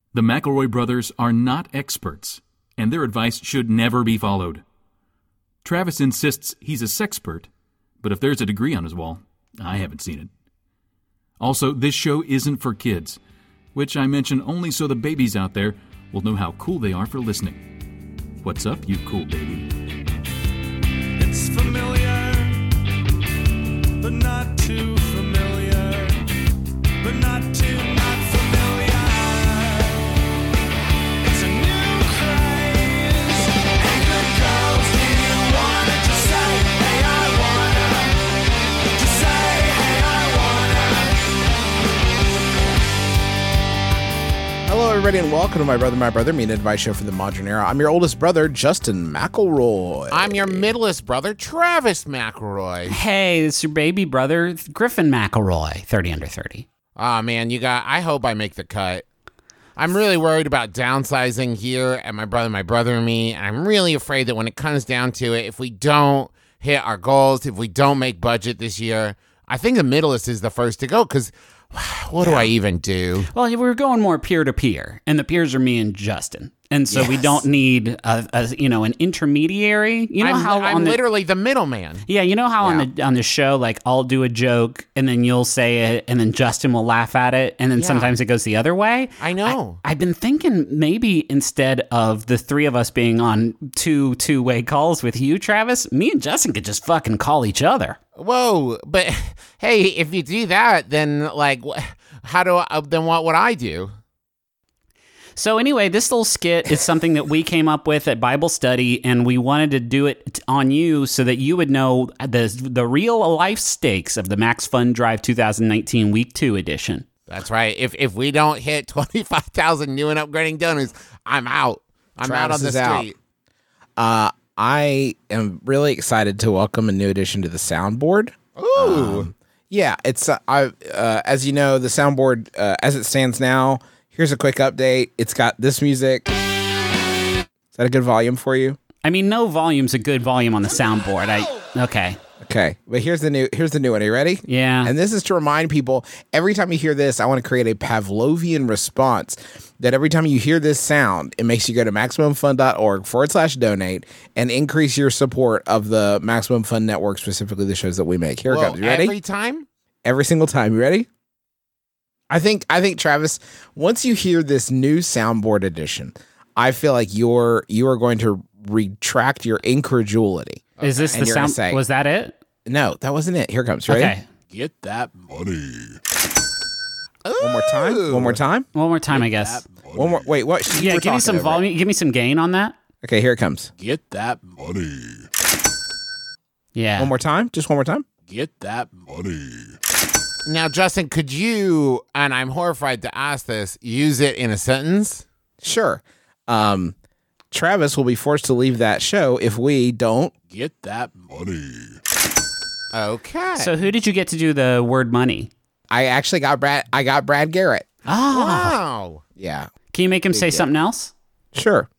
The McElroy brothers are not experts, and their advice should never be followed. Travis insists he's a sexpert, but if there's a degree on his wall, I haven't seen it. Also, this show isn't for kids, which I mention only so the babies out there will know how cool they are for listening. What's up, you cool baby? It's familiar, but not too familiar, but not too not familiar. It's a new craze. Hey, good girls, do you wanna just say, hey, I wanna? Just say, hey, I wanna. Hello, everybody, and welcome to My Brother, Me and Advice Show for the Modern Era. I'm your oldest brother, Justin McElroy. I'm your middlest brother, Travis McElroy. Hey, it's your baby brother, Griffin McElroy, 30 under 30. Oh, man, I hope I make the cut. I'm really worried about downsizing here at My Brother and Me. And I'm really afraid that when it comes down to it, if we don't hit our goals, if we don't make budget this year, I think the middlest is the first to go, because what do I even do? Well, we're going more peer-to-peer, and the peers are me and Justin. And so we don't need an intermediary. You know I'm literally the middleman. Yeah, you know how on the show, like, I'll do a joke and then you'll say it and then Justin will laugh at it and then sometimes it goes the other way. I know. I've been thinking maybe instead of the three of us being on two-way calls with you, Travis, me and Justin could just fucking call each other. Whoa, but hey, if you do that, then like, then what would I do? So anyway, this little skit is something that we came up with at Bible study, and we wanted to do it on you so that you would know the real life stakes of the Max Fun Drive 2019 Week 2 edition. That's right. If we don't hit 25,000 new and upgrading donors, I'm out. I'm out on the street. I am really excited to welcome a new addition to the soundboard. Ooh. Yeah, it's as you know, the soundboard as it stands now. Here's a quick update. It's got this music. Is that a good volume for you? I mean, no volume's a good volume on the soundboard. Okay, but here's the new one. Are you ready? Yeah. And this is to remind people, every time you hear this, I want to create a Pavlovian response that every time you hear this sound, it makes you go to MaximumFun.org/donate and increase your support of the Maximum Fun Network, specifically the shows that we make. Here it comes. You ready? Every time? Every single time. You ready? I think Travis, once you hear this new soundboard edition, I feel like you are going to retract your incredulity. Is this the sound? Was that it? No, that wasn't it. Here it comes. Ready? Okay. Get that money. One more time. One more time, I guess. One more. Wait, what? Yeah, give me some volume. Give me some gain on that. Okay, here it comes. Get that money. Yeah. One more time. Just one more time. Get that money. Now, Justin, could you, and I'm horrified to ask this, use it in a sentence? Sure. Travis will be forced to leave that show if we don't get that money. Okay. So who did you get to do the word money? I actually got Brad. I got Brad Garrett. Oh. Wow. Yeah. Can you make him say something else? Sure.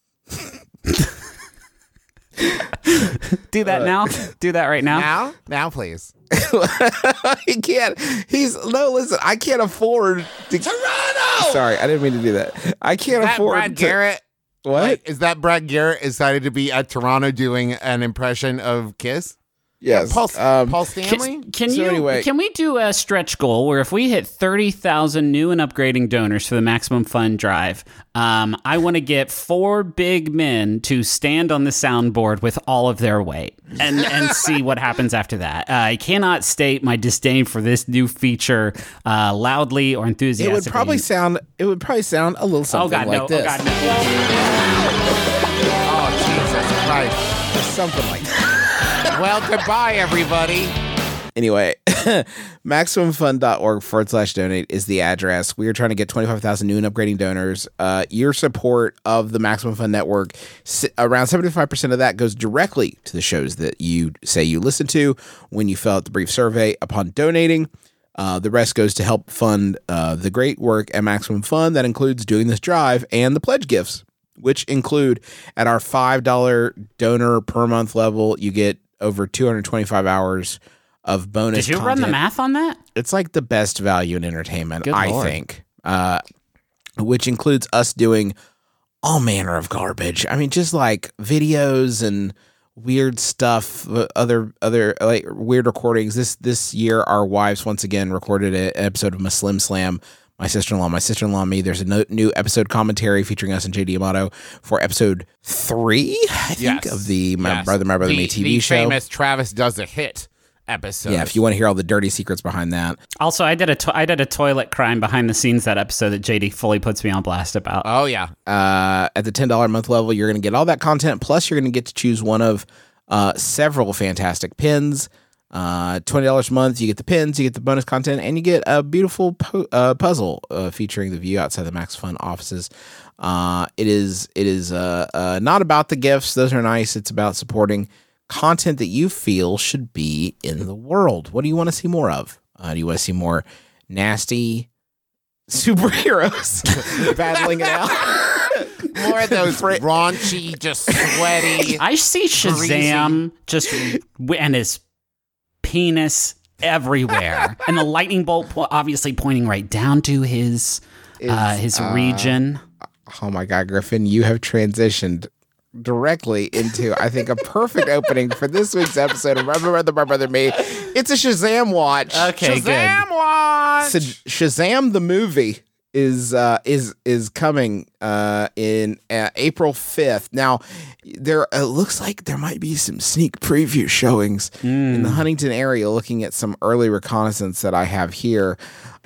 Do that now. Do that right now. Now, please. He can't. Listen, I can't afford to. Toronto! Sorry, I didn't mean to do that. I can't afford Brad Garrett. What? Like, is that Brad Garrett excited to be at Toronto doing an impression of Kiss? Yes. Paul Stanley? Can we do a stretch goal where if we hit 30,000 new and upgrading donors for the Maximum Fun Drive, I want to get 4 big men to stand on the soundboard with all of their weight and see what happens after that. I cannot state my disdain for this new feature loudly or enthusiastically. It would probably sound a little something like this. Oh, God, no. Oh, Jesus Christ. Something like that. Well, goodbye, everybody. Anyway, MaximumFun.org/donate is the address. We are trying to get 25,000 new and upgrading donors. Your support of the Maximum Fun Network, around 75% of that goes directly to the shows that you say you listen to when you fill out the brief survey upon donating. The rest goes to help fund the great work at Maximum Fun. That includes doing this drive and the pledge gifts, which include at our $5 donor per month level, you get over 225 hours of bonus content. Did you run the math on that? It's like the best value in entertainment, I think. which includes us doing all manner of garbage. I mean, just like videos and weird stuff, other like weird recordings. This year, our wives once again recorded an episode of Muslim Slam. My sister-in-law, and me. There's a new episode commentary featuring us and JD Amato for episode 3, I think, of the My Brother, Me TV the show. Famous Travis Does a Hit episode. Yeah, if you want to hear all the dirty secrets behind that. Also, I did a toilet crime behind the scenes that episode that JD fully puts me on blast about. Oh, yeah. At the $10 a month level, you're going to get all that content. Plus, you're going to get to choose one of several fantastic pins. $20 a month, you get the pins, you get the bonus content, and you get a beautiful puzzle featuring the view outside the Max Fun offices. It is not about the gifts; those are nice. It's about supporting content that you feel should be in the world. What do you want to see more of? Do you want to see more nasty superheroes battling it out? More of those raunchy, just sweaty. I see Shazam just and his penis everywhere, and the lightning bolt obviously pointing right down to his region. Oh my God, Griffin, you have transitioned directly into, I think, a perfect opening for this week's episode of My Brother, Me. It's a Shazam watch. Okay, Shazam watch! So Shazam the movie is coming in April 5th. Now, there looks like there might be some sneak preview showings in the Huntington area. Looking at some early reconnaissance that I have here.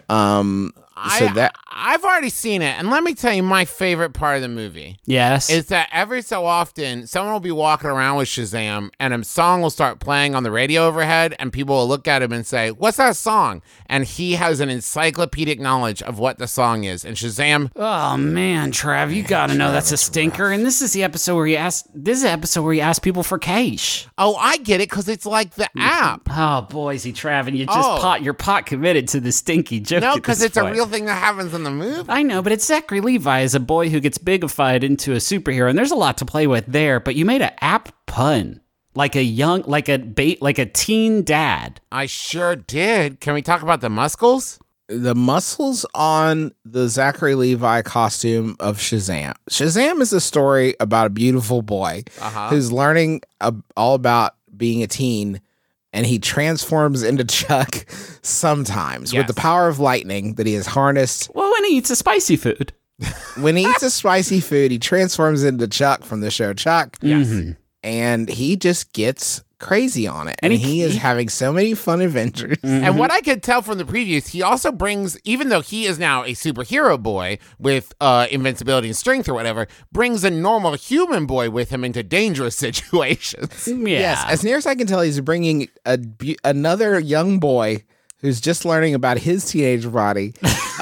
I've already seen it, and let me tell you my favorite part of the movie. Yes. Is that every so often someone will be walking around with Shazam and a song will start playing on the radio overhead and people will look at him and say, "What's that song?" And he has an encyclopedic knowledge of what the song is. And Shazam, Oh man, Trav, you gotta know that's a stinker. And this is the episode where he asked people for cash. oh, I get it because it's like the app. Oh, Boise, Trav, and you're pot committed to the stinky joke. No, at because this it's a point. real thing that happens in the movie. I know, but it's Zachary Levi as a boy who gets bigified into a superhero, and there's a lot to play with there. But you made an apt pun, like a teen dad. I sure did. Can we talk about the muscles? The muscles on the Zachary Levi costume of Shazam. Shazam is a story about a beautiful boy who's learning all about being a teen, and he transforms into Chuck sometimes with the power of lightning that he has harnessed. Well, when he eats a spicy food. When he eats a spicy food, he transforms into Chuck from the show Chuck. Yes. And he just gets crazy on it. And he is having so many fun adventures. And what I could tell from the previews, he also brings, even though he is now a superhero boy with invincibility and strength or whatever, brings a normal human boy with him into dangerous situations. Yeah. Yes, as near as I can tell, he's bringing another young boy who's just learning about his teenage body.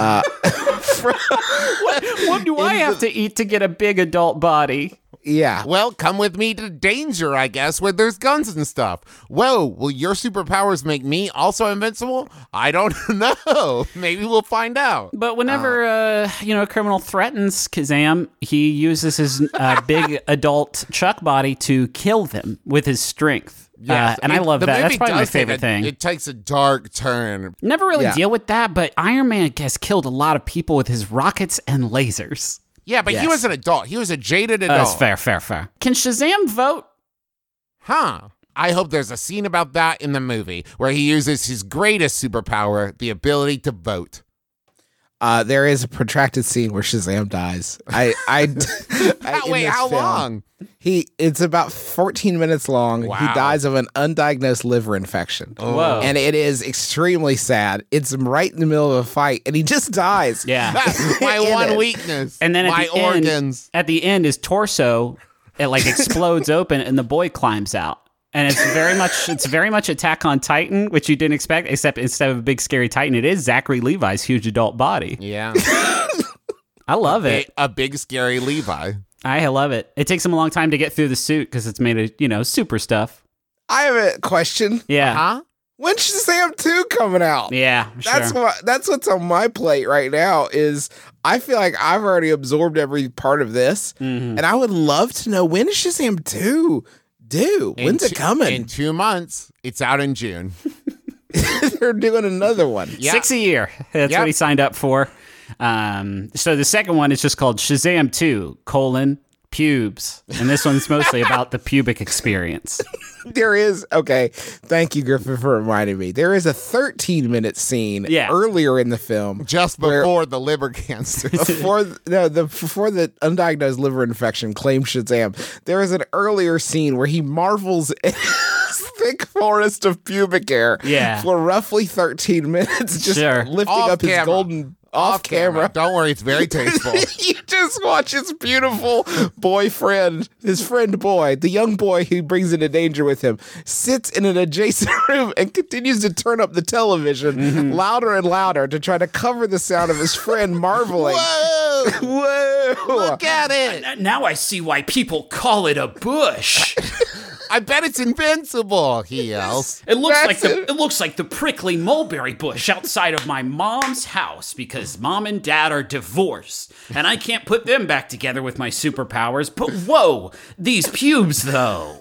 What do I have to eat to get a big adult body? Yeah. Well, come with me to danger, I guess, where there's guns and stuff. Whoa, will your superpowers make me also invincible? I don't know. Maybe we'll find out. But whenever a criminal threatens Kazam, he uses his big adult Chuck body to kill them with his strength. Yes. And I love The that. That's movie probably my does take favorite thing. It takes a dark turn. Never really Yeah. deal with that, but Iron Man has killed a lot of people with his rockets and lasers. Yeah, but he Yes. was an adult. He was a jaded adult. That's fair. Can Shazam vote? Huh. I hope there's a scene about that in the movie where he uses his greatest superpower, the ability to vote. There is a protracted scene where Shazam dies. Wait, how long? It's about 14 minutes long. Wow. He dies of an undiagnosed liver infection. Whoa. And it is extremely sad. It's right in the middle of a fight, and he just dies. Yeah. That's my In one it. weakness. And then at my the end, organs. at the end, his torso explodes open, and the boy climbs out. And it's very much Attack on Titan, which you didn't expect, except instead of a big scary Titan, it is Zachary Levi's huge adult body. Yeah. I love it. A big scary Levi. I love it. It takes him a long time to get through the suit because it's made of, super stuff. I have a question. Yeah. Huh? When's Shazam 2 coming out? Yeah, sure. That's what's on my plate right now is I feel like I've already absorbed every part of this, and I would love to know, when is Shazam 2 due? When's it coming? In 2 months. It's out in June. They're doing another one. Yeah. 6 a year. That's Yep. what he signed up for. So the second one is just called Shazam 2, pubes. And this one's mostly about the pubic experience. There is, okay, thank you, Griffin, for reminding me. There is a 13-minute scene earlier in the film. Just before the liver cancer. Before the undiagnosed liver infection claimed Shazam, there is an earlier scene where he marvels in his thick forest of pubic hair for roughly 13 minutes, just lifting Off up his camera. golden off camera. Don't worry, it's very tasteful. You just watch his beautiful boyfriend, his friend boy, the young boy who brings into danger with him, sits in an adjacent room and continues to turn up the television louder and louder to try to cover the sound of his friend marveling. Whoa! Whoa! Look at it! Now I see why people call it a bush. I bet it's invincible, he yells. It looks like the prickly mulberry bush outside of my mom's house because mom and dad are divorced and I can't put them back together with my superpowers. But whoa, these pubes though.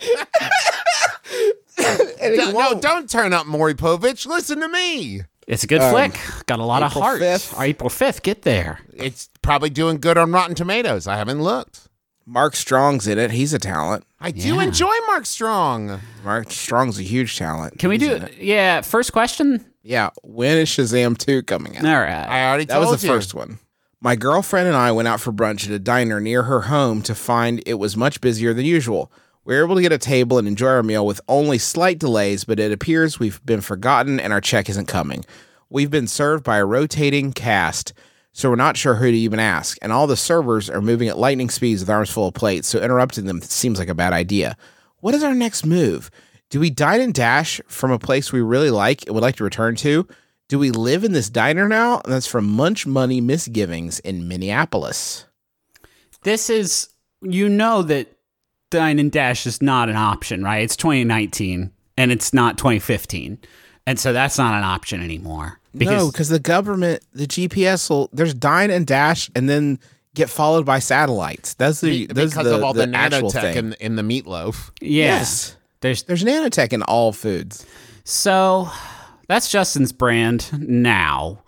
No, don't turn up Maury Povich. Listen to me. It's a good flick. Got a lot of April heart. 5th. April 5th, get there. It's probably doing good on Rotten Tomatoes. I haven't looked. Mark Strong's in it. He's a talent. I do enjoy Mark Strong. Mark Strong's a huge talent. Can we He's do in it. Yeah, first question? Yeah. When is Shazam 2 coming out? All right. I already That told was the you. first one. My girlfriend and I went out for brunch at a diner near her home to find it was much busier than usual. We were able to get a table and enjoy our meal with only slight delays, but it appears we've been forgotten and our check isn't coming. We've been served by a rotating cast, so we're not sure who to even ask, and all the servers are moving at lightning speeds with arms full of plates, so interrupting them seems like a bad idea. What is our next move? Do we dine and dash from a place we really like and would like to return to? Do we live in this diner now? And that's from Munch Money Misgivings in Minneapolis. This is, that Dine and Dash is not an option, right? It's 2019 and it's not 2015. And so that's not an option anymore. No, because the government, the GPS will, there's dine and dash and then get followed by satellites. That's Because of all the actual nanotech thing. in the meatloaf. Yes. There's There's nanotech in all foods. So that's Justin's brand now.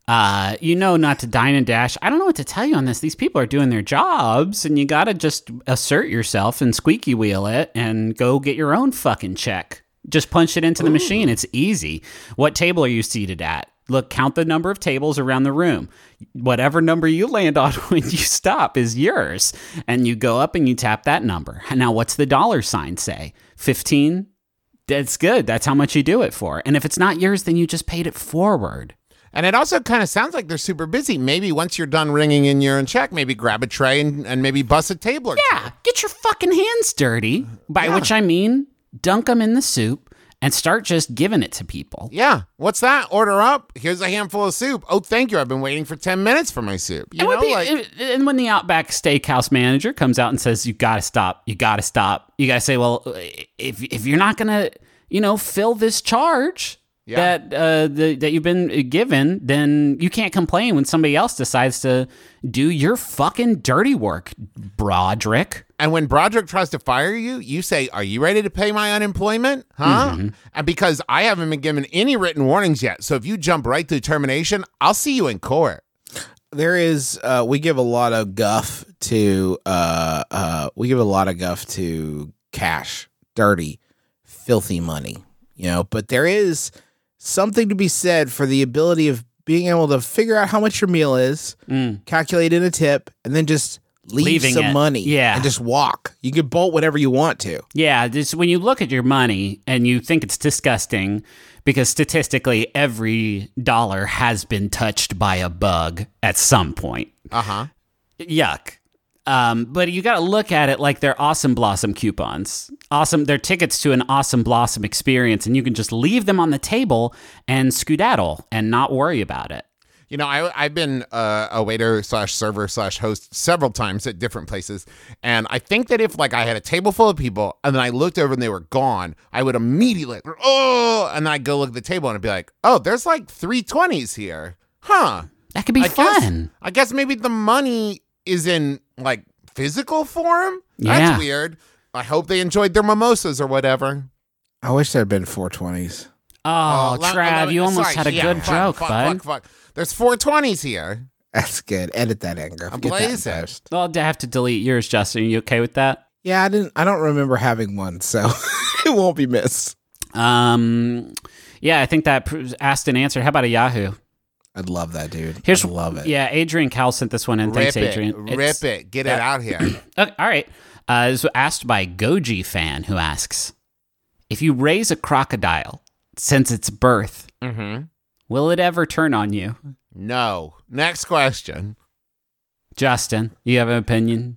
Not to dine and dash. I don't know what to tell you on this. These people are doing their jobs, and you got to just assert yourself and squeaky wheel it and go get your own fucking check. Just punch it into the machine. It's easy. What table are you seated at? Look, count the number of tables around the room. Whatever number you land on when you stop is yours. And you go up and you tap that number. Now, what's the dollar sign say? 15? That's good. That's how much you do it for. And if it's not yours, then you just paid it forward. And it also kind of sounds like they're super busy. Maybe once you're done ringing in your own check, maybe grab a tray and maybe bust a table or two. Yeah, get your fucking hands dirty. By which I mean, dunk them in the soup and start just giving it to people. Yeah. What's that? Order up. Here's a handful of soup. Oh, thank you. I've been waiting for 10 minutes for my soup. And when the Outback Steakhouse manager comes out and says, you gotta stop, you gotta gotta say, well, if you're not gonna, fill this charge that you've been given, then you can't complain when somebody else decides to do your fucking dirty work, Broderick. And when Broderick tries to fire you, you say, are you ready to pay my unemployment? Huh? Mm-hmm. And because I haven't been given any written warnings yet, so if you jump right to termination, I'll see you in court. There is, we give a lot of guff to, cash, dirty, filthy money, but there is something to be said for the ability of being able to figure out how much your meal is, calculate in a tip, and then just leaving some money and just walk. You can bolt whatever you want to. Yeah, just when you look at your money and you think it's disgusting because statistically every dollar has been touched by a bug at some point. Uh-huh. Yuck. But you got to look at it like they're Awesome Blossom coupons. They're tickets to an Awesome Blossom experience, and you can just leave them on the table and skedaddle and not worry about it. I've been a waiter / server / host several times at different places. And I think that if I had a table full of people and then I looked over and they were gone, I would immediately, and then I'd go look at the table and I'd be like, oh, there's 3 20s here. Huh. That could be fun. I guess maybe the money is in physical form. Yeah. That's weird. I hope they enjoyed their mimosas or whatever. I wish there had been 420s. Oh, Trav, you almost had a good joke, bud. Fuck. There's 420s here. That's good. Edit that in, girl. I'm Get that in blazing. post. Well, I have to delete yours, Justin. Are you okay with that? Yeah, I don't remember having one, so it won't be missed. Yeah, I think that asked and answered. How about a Yahoo? I'd love that, dude. Here's I'd love it. Yeah, Adrian Cal sent this one in. Thanks, Adrian. Rip it. Get it out here. Okay, all right. This was asked by Goji Fan, who asks, if you raise a crocodile since its birth, will it ever turn on you? No. Next question. Justin, you have an opinion?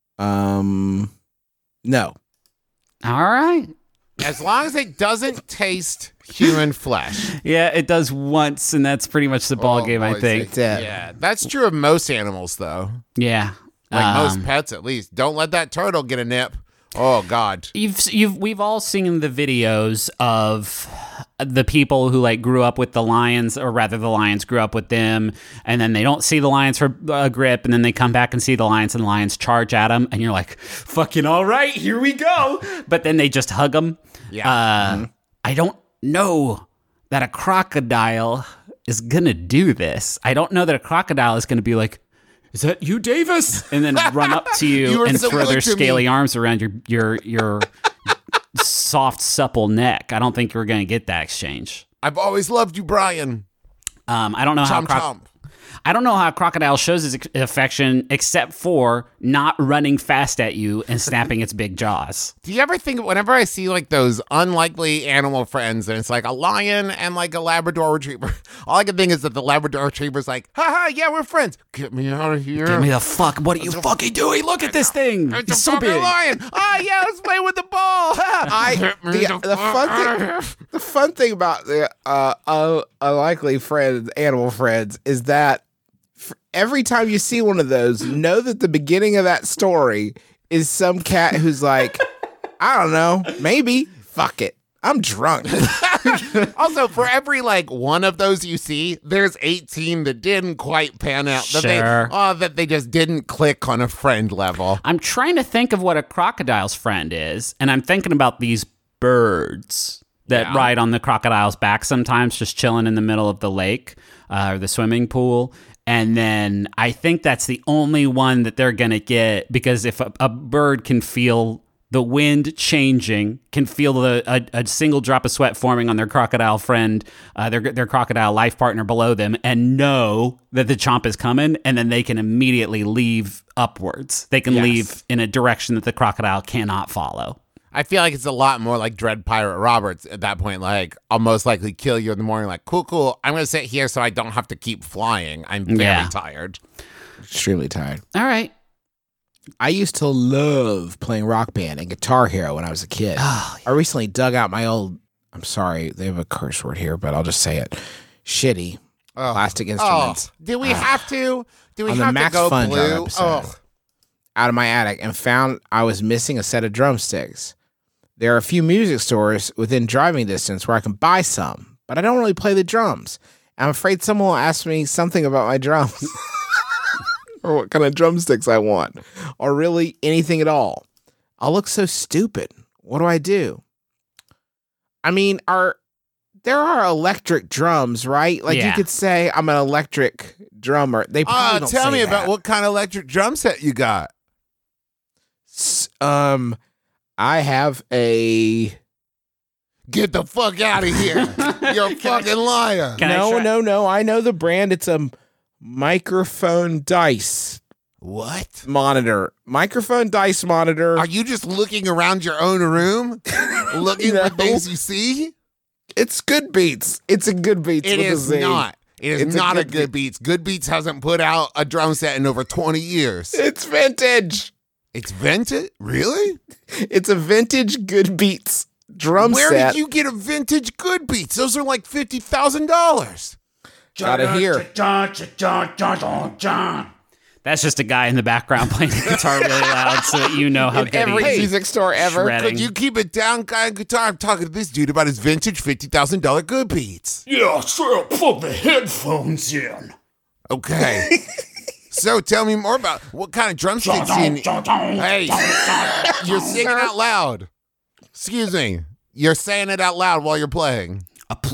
No. All right. As long as it doesn't taste human flesh. Yeah, it does once, and that's pretty much the ball game, I boys, think. That's it. Yeah, that's true of most animals, though. Yeah. Like most pets, at least. Don't let that turtle get a nip. Oh God. We've all seen the videos of the people who like grew up with the lions, or rather the lions grew up with them, and then they don't see the lions for a grip, and then they come back and see the lions, and the lions charge at them, and you're like, fucking all right, here we go. But then they just hug them. Yeah. I don't know that a crocodile is gonna do this. I don't know that a crocodile is gonna be like, is that you, Davis? And then run up to You you were and so throw good their to me. scaly arms around your soft, supple neck. I don't think you're going to get that exchange. I've always loved you, Brian. I don't know how Chomp. I don't know how a crocodile shows its affection except for not running fast at you and snapping its big jaws. Do you ever think, whenever I see like those unlikely animal friends and it's like a lion and like a Labrador retriever, all I can think is that the Labrador retriever's like, haha, yeah, we're friends. Get me out of here. Give me the fuck. What are you fucking doing? Look at this thing. It's It's a so fucking big. lion. Oh, yeah, let's play with the ball. The fun thing about the unlikely friends, animal friends, is that every time you see one of those, know that the beginning of that story is some cat who's like, I don't know, maybe, fuck it, I'm drunk. Also, for every like one of those you see, there's 18 that didn't quite pan out. Sure. That they just didn't click on a friend level. I'm trying to think of what a crocodile's friend is, and I'm thinking about these birds that ride on the crocodile's back sometimes, just chilling in the middle of the lake or the swimming pool. And then I think that's the only one that they're going to get, because if a bird can feel the wind changing, can feel a single drop of sweat forming on their crocodile friend, their crocodile life partner below them, and know that the chomp is coming, and then they can immediately leave upwards. They can leave in a direction that the crocodile cannot follow. I feel like it's a lot more like Dread Pirate Roberts at that point. Like, I'll most likely kill you in the morning. Like, cool. I'm going to sit here so I don't have to keep flying. I'm very tired. Extremely tired. All right. I used to love playing Rock Band and Guitar Hero when I was a kid. I recently dug out my old, I'm sorry, they have a curse word here, but I'll just say it, shitty plastic instruments. Do we have to? Do we On the have Max to go Fun Drive blue? episode. Out of my attic and found I was missing a set of drumsticks. There are a few music stores within driving distance where I can buy some, but I don't really play the drums. I'm afraid someone will ask me something about my drums or what kind of drumsticks I want, or really anything at all. I'll look so stupid. What do I do? I mean, there are electric drums, right? Like you could say I'm an electric drummer. They probably don't tell say me about that. what kind of electric drum set you got. I have a. Get the fuck out of here. You're a fucking liar. Can I try- No. I know the brand. It's a microphone dice What? monitor. Microphone dice monitor. Are you just looking around your own room? Looking No. for things you see? It's Good Beats. It's a Good Beats. It with a is Z. not. It is It's a not a Good Good Beats. Good Beats hasn't put out a drum set in over 20 years. It's vintage. It's vintage? Really? It's a vintage Good Beats drum Where set. did you get a vintage Good Beats? Those are like $50,000. Out of here. That's just a guy in the background playing the guitar really loud so that you know how good Every he is. music store ever. Shredding. Could you keep it down, guy on guitar? I'm talking to this dude about his vintage $50,000 Good Beats. Yeah, sure, plug the headphones in. Okay. So tell me more about what kind of drumsticks you need. Hey, you're singing out loud. Excuse me. You're saying it out loud while you're playing.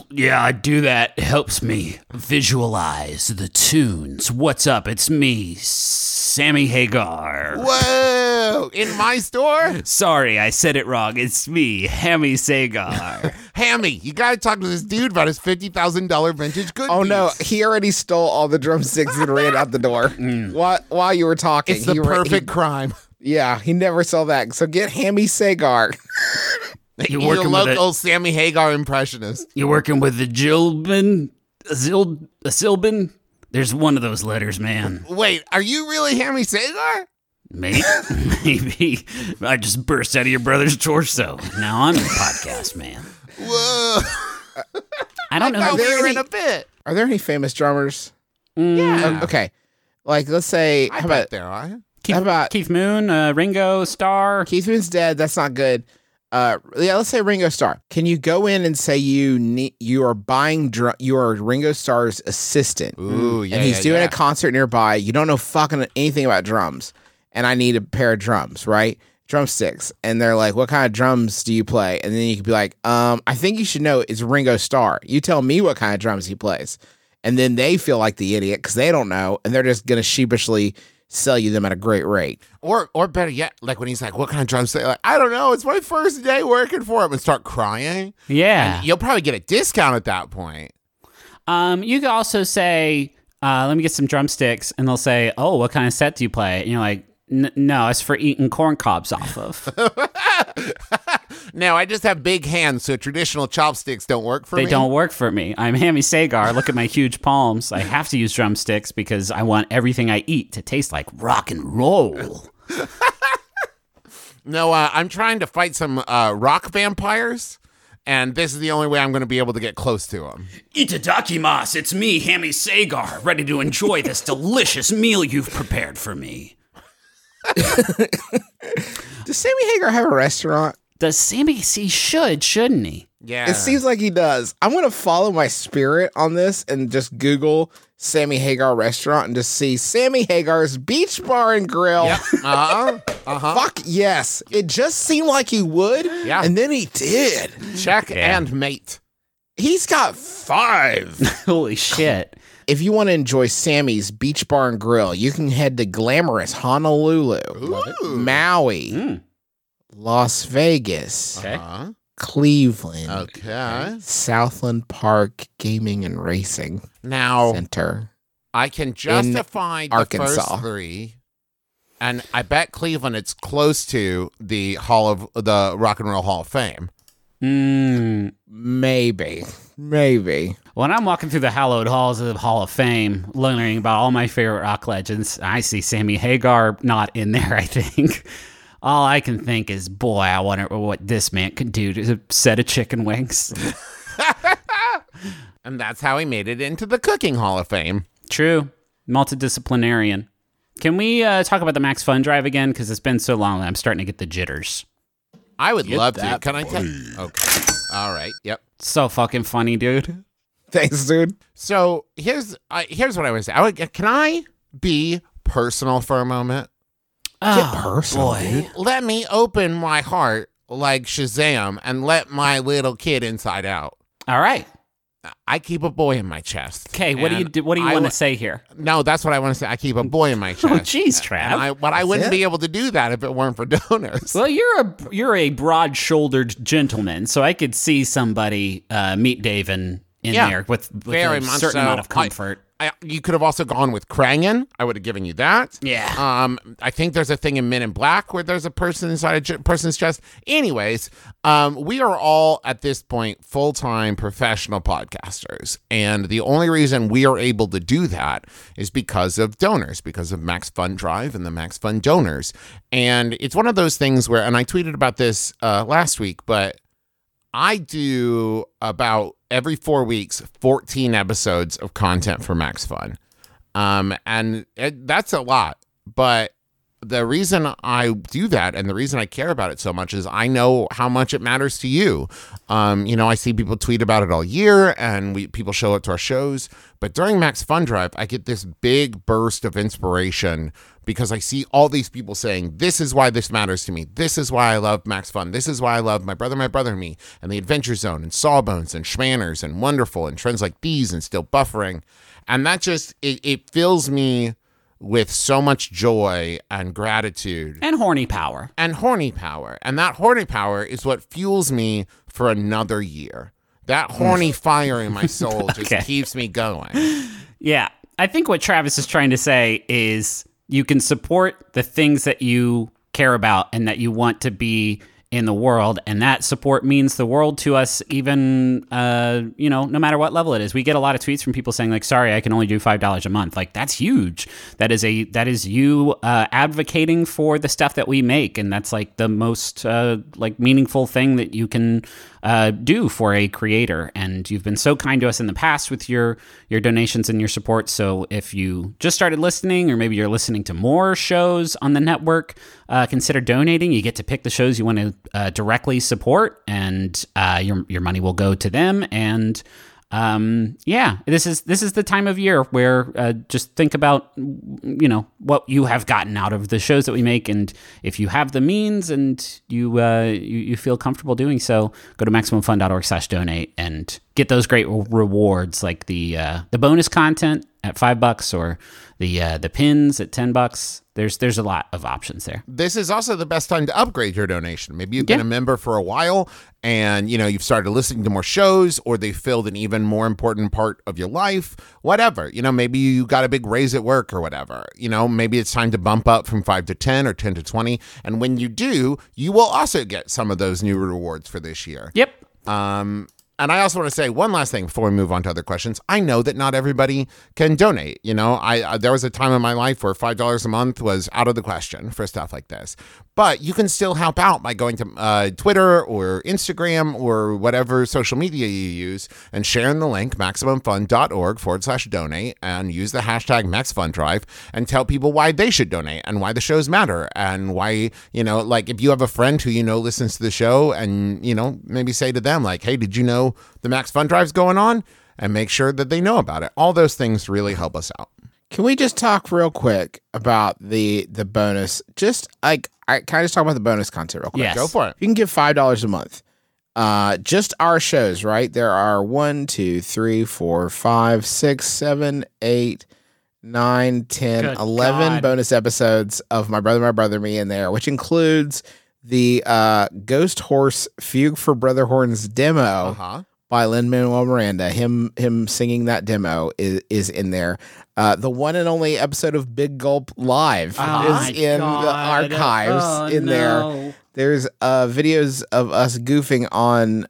Yeah, I do that. It helps me visualize the tunes. What's up? It's me, Sammy Hagar. Whoa! In my store? Sorry, I said it wrong. It's me, Hammy Sagar. Hammy, you gotta talk to this dude about his $50,000 vintage good Oh no, piece. he already stole all the drumsticks and ran out the door while you were talking. It's the perfect crime. Yeah, he never saw that. So get Hammy Sagar. You Your working with local Sammy Hagar impressionist. You're working with the Jilbin? A Silbin? There's one of those letters, man. Wait, are you really Hammy Sagar? Maybe. Maybe. I just burst out of your brother's torso. Now I'm in the podcast, man. Whoa. I don't know Thought who we were any- in a bit. Are there any famous drummers? Yeah. Okay, like let's say I how bet about there are. how about Keith Moon, Ringo Starr. Keith Moon's dead? That's not good. Yeah, let's say Ringo Starr. Can you go in and say you are buying you are Ringo Starr's assistant? Ooh, yeah, and he's yeah, doing yeah. a concert nearby. You don't know fucking anything about drums, and I need a pair of drums, right? Drumsticks, and they're like, "What kind of drums do you play?" And then you could be like, I think you should know it's Ringo Starr. You tell me what kind of drums he plays." And then they feel like the idiot because they don't know, and they're just gonna sheepishly sell you them at a great rate. Or better yet, like when he's like, what kind of drums? Like, I don't know. It's my first day working for him, and start crying. Yeah. You'll probably get a discount at that point. You could also say, let me get some drumsticks. And they'll say, oh, what kind of set do you play? And you're like, no, it's for eating corn cobs off of. Now, I just have big hands, so traditional chopsticks don't work for They me. don't work for me. I'm Hammy Sagar. Look at my huge palms. I have to use drumsticks because I want everything I eat to taste like rock and roll. No, I'm trying to fight some rock vampires, and this is the only way I'm going to be able to get close to them. Itadakimasu, it's me, Hammy Sagar, ready to enjoy this delicious meal you've prepared for me. Does Sammy Hagar have a restaurant? Does Sammy see shouldn't he? Yeah. It seems like he does. I'm going to follow my spirit on this and just Google Sammy Hagar restaurant and just see Sammy Hagar's Beach Bar and Grill. Yep. Uh-huh. Fuck yes. It just seemed like he would. Yeah. And then he did. Check and mate. He's got 5. Holy shit. If you want to enjoy Sammy's Beach Bar and Grill, you can head to glamorous Honolulu, Maui, Las Vegas, Okay. Uh-huh. Cleveland, Okay. Southland Park Gaming and Racing Now, Center. I can justify the Arkansas. first 3, and I bet Cleveland it's close to the Rock and Roll Hall of Fame. Maybe. When I'm walking through the hallowed halls of the Hall of Fame, learning about all my favorite rock legends, I see Sammy Hagar not in there, I think. All I can think is, boy, I wonder what this man could do to a set of chicken wings. And that's how he made it into the Cooking Hall of Fame. True. Multidisciplinarian. Can we talk about the Max Fun Drive again? Because it's been so long that I'm starting to get the jitters. I would love to. that Can I tell? Okay. All right. Yep. So fucking funny, dude. Thanks, dude. So here's what I would say. Can I be personal for a moment? personal, dude. Let me open my heart like Shazam and let my little kid inside out. All right. I keep a boy in my chest. Okay, what do you And do? What do you I want to w- say here? No, that's what I want to say. I keep a boy in my chest. Oh, jeez, Trav. But I wouldn't it? be able to do that if it weren't for donors. Well, you're a broad-shouldered gentleman, so I could see somebody meet Daven in Yeah, there with very a much certain so. amount of comfort. You could have also gone with Krangen. I would have given you that. Yeah. I think there's a thing in Men in Black where there's a person inside a person's chest. Anyways, we are all at this point full-time professional podcasters. And the only reason we are able to do that is because of donors, because of Max Fun Drive and the Max Fun donors. And it's one of those things where, and I tweeted about this last week, but I do about every 4 weeks, 14 episodes of content for Max Fun. And that's a lot. But the reason I do that and the reason I care about it so much is I know how much it matters to you. I see people tweet about it all year and people show up to our shows. But during Max Fun Drive, I get this big burst of inspiration because I see all these people saying, this is why this matters to me. This is why I love Max Fun. This is why I love My Brother and Me, and The Adventure Zone, and Sawbones, and Schmanners, and Wonderful, and Trends Like These, and Still Buffering. And that just, it fills me with so much joy and gratitude. And horny power. And horny power. And that horny power is what fuels me for another year. That horny fire in my soul just Okay. keeps me going. Yeah. I think what Travis is trying to say is you can support the things that you care about and that you want to be in the world, and that support means the world to us, even no matter what level it is. We get a lot of tweets from people saying, like, sorry, I can only do $5 a month. Like, that's huge. That is you advocating for the stuff that we make, and that's like the most meaningful thing that you can do for a creator. And you've been so kind to us in the past with your donations and your support. So if you just started listening, or maybe you're listening to more shows on the network, consider donating. You get to pick the shows you want to directly support, and your money will go to them. And this is the time of year where just think about what you have gotten out of the shows that we make, and if you have the means and you feel comfortable doing so, go to MaximumFun.org/donate and get those great rewards, like the bonus content at $5 or the pins at $10. There's a lot of options there. This is also the best time to upgrade your donation. Maybe you've been a member for a while, and you've started listening to more shows, or they filled an even more important part of your life. Whatever. Maybe you got a big raise at work or whatever. Maybe it's time to bump up from 5 to 10 or 10 to 20. And when you do, you will also get some of those new rewards for this year. Yep. And I also want to say one last thing before we move on to other questions. I know that not everybody can donate. There was a time in my life where $5 a month was out of the question for stuff like this. But you can still help out by going to Twitter or Instagram or whatever social media you use and sharing the link, MaximumFun.org/donate, and use the hashtag MaxFunDrive and tell people why they should donate and why the shows matter, and why, if you have a friend who listens to the show, and, maybe say to them, like, hey, did you know the Max Fun Drive's going on? And make sure that they know about it. All those things really help us out. Can we just talk real quick about the bonus? Can I just talk about the bonus content real quick? Yes. Go for it. You can give $5 a month. Just our shows, right? There are 1, 2, 3, 4, 5, 6, 7, 8, 9, 10, Good 11 God. bonus episodes of My Brother, Me in there, which includes the Ghost Horse Fugue for Brother Horns demo by Lin-Manuel Miranda. Him singing that demo is in there. The one and only episode of Big Gulp Live is in the archives there. There's videos of us goofing on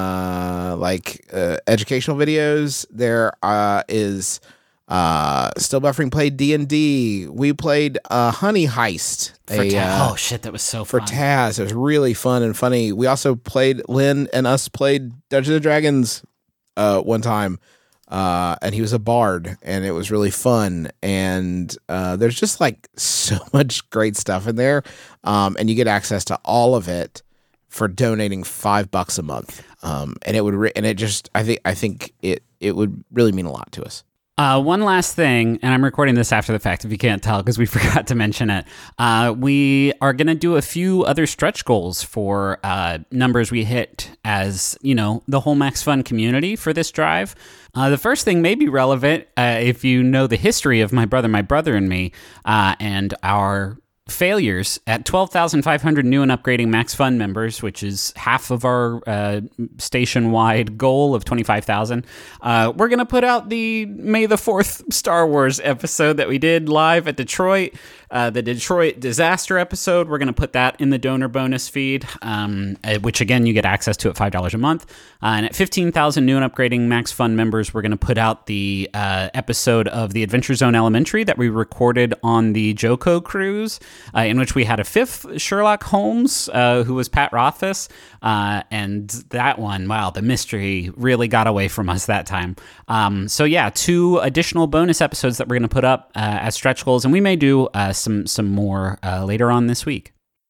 educational videos. There is Still Buffering played D&D. We played Honey Heist. Oh shit, that was so for fun. Taz. It was really fun and funny. We also played, Lynn and us played Dungeons & Dragons one time. And he was a bard, and it was really fun. And there's just so much great stuff in there. And you get access to all of it for donating $5 a month. And it would, I think it would really mean a lot to us. One last thing, and I'm recording this after the fact if you can't tell because we forgot to mention it. We are going to do a few other stretch goals for numbers we hit as, the whole Max Fun community for this drive. The first thing may be relevant if you know the history of My Brother and Me, and our failures at 12,500 new and upgrading Max Fun members, which is half of our station-wide goal of 25,000. We're going to put out the May the 4th Star Wars episode that we did live at Detroit, the Detroit disaster episode. We're going to put that in the donor bonus feed, which again, you get access to at $5 a month. And at 15,000 new and upgrading Max Fun members, we're going to put out the episode of the Adventure Zone Elementary that we recorded on the Joko cruise, in which we had a fifth Sherlock Holmes, who was Pat Rothfuss. And that one, wow, the mystery really got away from us that time. So yeah, 2 additional bonus episodes that we're going to put up as stretch goals, and we may do some more later on this week.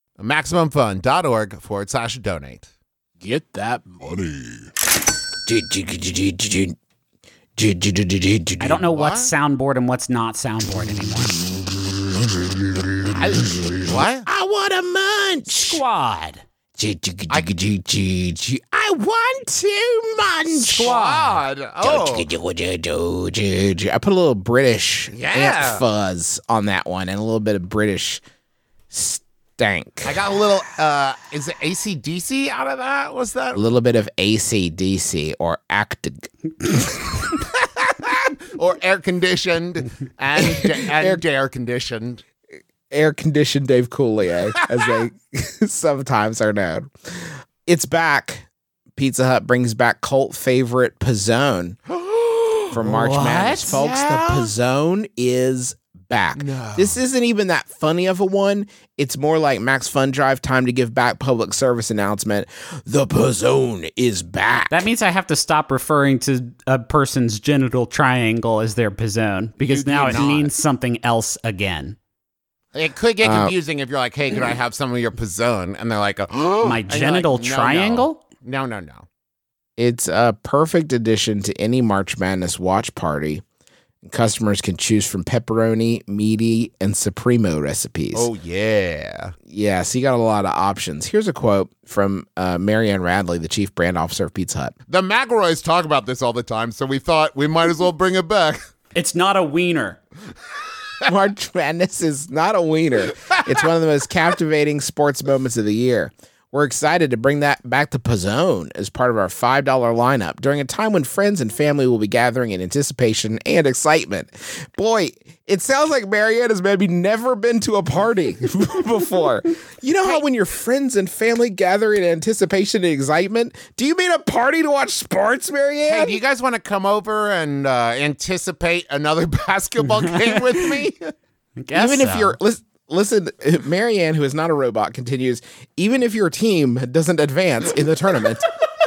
MaximumFun.org/donate. Get that money. I don't know what's soundboard and what's not soundboard anymore. What? I want a munch. Squad. I want to munch. Squad. Oh. I put a little British Yeah. ant fuzz on that one and a little bit of British stank. I got a little, is it AC/DC out of that? What's that? A little bit of AC/DC or active. Or air conditioned and air conditioned. Air-conditioned Dave Coulier, as they sometimes are known. It's back. Pizza Hut brings back cult favorite Pizzone for March Madness. Folks, the Pizzone is back. This isn't even that funny of a one. It's more like Max Fun Drive, time to give back public service announcement. The Pizzone is back. That means I have to stop referring to a person's genital triangle as their pizzone because You do now it not. means something else again. It could get confusing if you're like, hey, could I have some of your pizzone? And they're like, oh, My and you're genital like, no, triangle? No. It's a perfect addition to any March Madness watch party. Customers can choose from pepperoni, meaty, and Supremo recipes. Oh, yeah. Yeah, so you got a lot of options. Here's a quote from Marianne Radley, the chief brand officer of Pizza Hut. The McElroys talk about this all the time, so we thought we might as well bring it back. It's not a wiener. March Madness is not a wiener. It's one of the most captivating sports moments of the year. We're excited to bring that back to Pizzone as part of our $5 lineup during a time when friends and family will be gathering in anticipation and excitement. Boy, it sounds like Marianne has maybe never been to a party before. You know how when your friends and family gather in anticipation and excitement? Do you mean a party to watch sports, Marianne? Hey, do you guys want to come over and anticipate another basketball game with me? Guess Even if so. you're listen, Marianne, who is not a robot, continues. Even if your team doesn't advance in the tournament,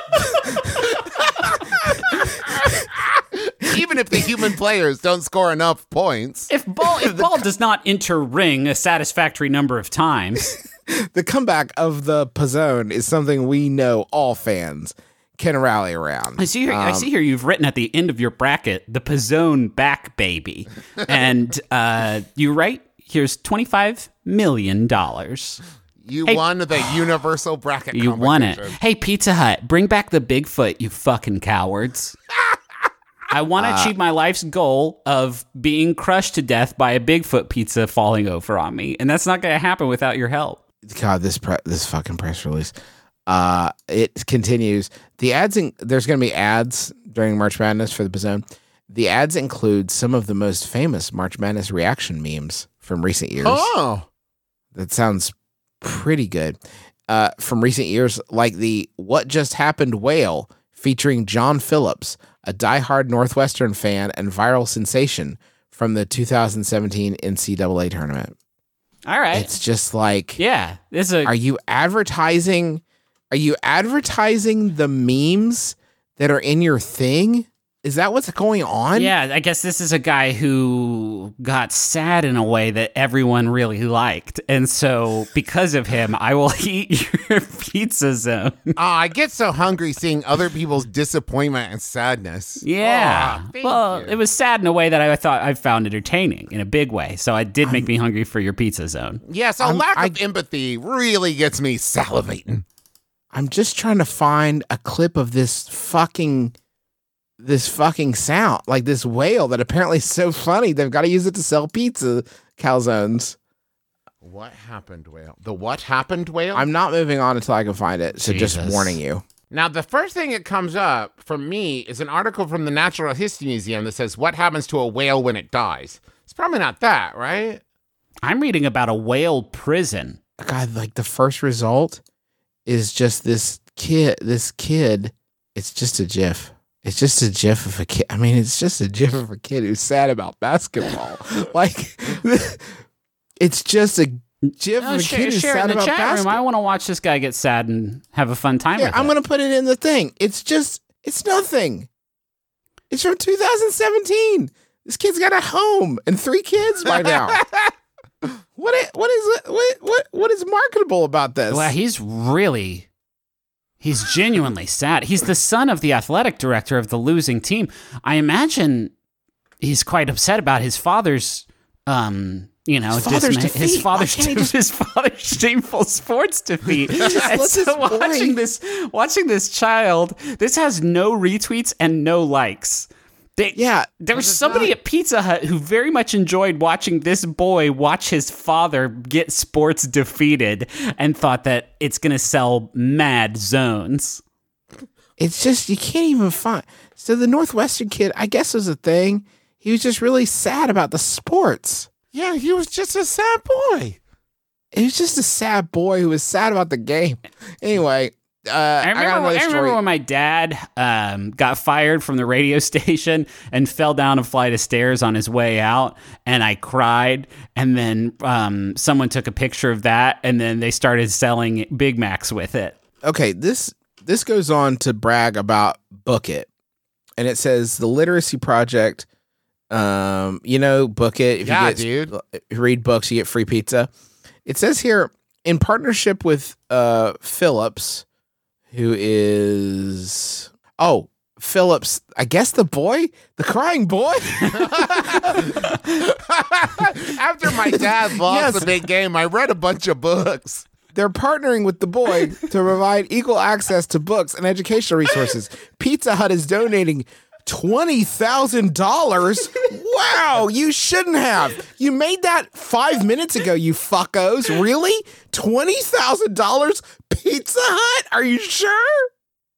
Even if the human players don't score enough points. If ball does not enter ring a satisfactory number of times, the comeback of the Pizzone is something we know all fans can rally around. I see here you've written at the end of your bracket the Pizzone back baby, and you write here's $25 million. You Hey. won the universal bracket You won it. competition. Hey, Pizza Hut, bring back the Bigfoot, you fucking cowards. I want to achieve my life's goal of being crushed to death by a Bigfoot pizza falling over on me, and that's not going to happen without your help. God, this fucking press release. It continues. There's going to be ads during March Madness for the Pizzone. The ads include some of the most famous March Madness reaction memes from recent years. Oh. That sounds pretty good. From recent years, like the What Just Happened whale featuring John Phillips, a diehard Northwestern fan and viral sensation from the 2017 NCAA tournament. All right. It's just like, Yeah. This is a are you advertising the memes that are in your thing? Is that what's going on? Yeah, I guess this is a guy who got sad in a way that everyone really liked. And so because of him, I will eat your pizza zone. I get so hungry seeing other people's disappointment and sadness. Yeah. Aw, thank Well, you. it was sad in a way that I thought I found entertaining in a big way. So it did make me hungry for your pizza zone. Yeah, so lack of empathy really gets me salivating. I'm just trying to find a clip of this fucking sound, like this whale that apparently is so funny they've got to use it to sell pizza calzones. What happened, whale? The what happened, whale? I'm not moving on until I can find it, so just Jesus. warning you. Now, the first thing that comes up for me is an article from the Natural History Museum that says, what happens to a whale when it dies? It's probably not that, right? I'm reading about a whale prison. God, like the first result is just this kid. It's just a GIF. It's just a GIF of a kid. I mean, it's just a GIF of a kid who's sad about basketball. Like, it's just a GIF of a kid who's share it sad in the about chat room. I basketball. want to watch this guy get sad and have a fun time Yeah, with I'm it. going to put it in the thing. It's nothing. It's from 2017. This kid's got a home and 3 kids by now. What is marketable about this? Well, he's genuinely sad. He's the son of the athletic director of the losing team. I imagine he's quite upset about his father's you know, father's his defeat. father's Why can't he his father's shameful sports defeat. And let so this boy- watching this child, this has no retweets and no likes. There was somebody at Pizza Hut who very much enjoyed watching this boy watch his father get sports defeated and thought that it's going to sell mad zones. It's just, you can't even find. So the Northwestern kid, I guess, was a thing. He was just really sad about the sports. Yeah, he was just a sad boy. He was just a sad boy who was sad about the game. Anyway, I remember when my dad got fired from the radio station and fell down a flight of stairs on his way out, and I cried. And then someone took a picture of that, and then they started selling Big Macs with it. Okay, this goes on to brag about Book It, and it says the Literacy Project. Book It. If you read books, you get free pizza. It says here, in partnership with Phillips, who is Phillips, I guess the crying boy. After my dad lost Yes. the big game, I read a bunch of books. They're partnering with the boy to provide equal access to books and educational resources. Pizza Hut is donating $20,000. Wow, you shouldn't have. You made that 5 minutes ago, you fuckos. Really? $20,000 Pizza Hut? Are you sure?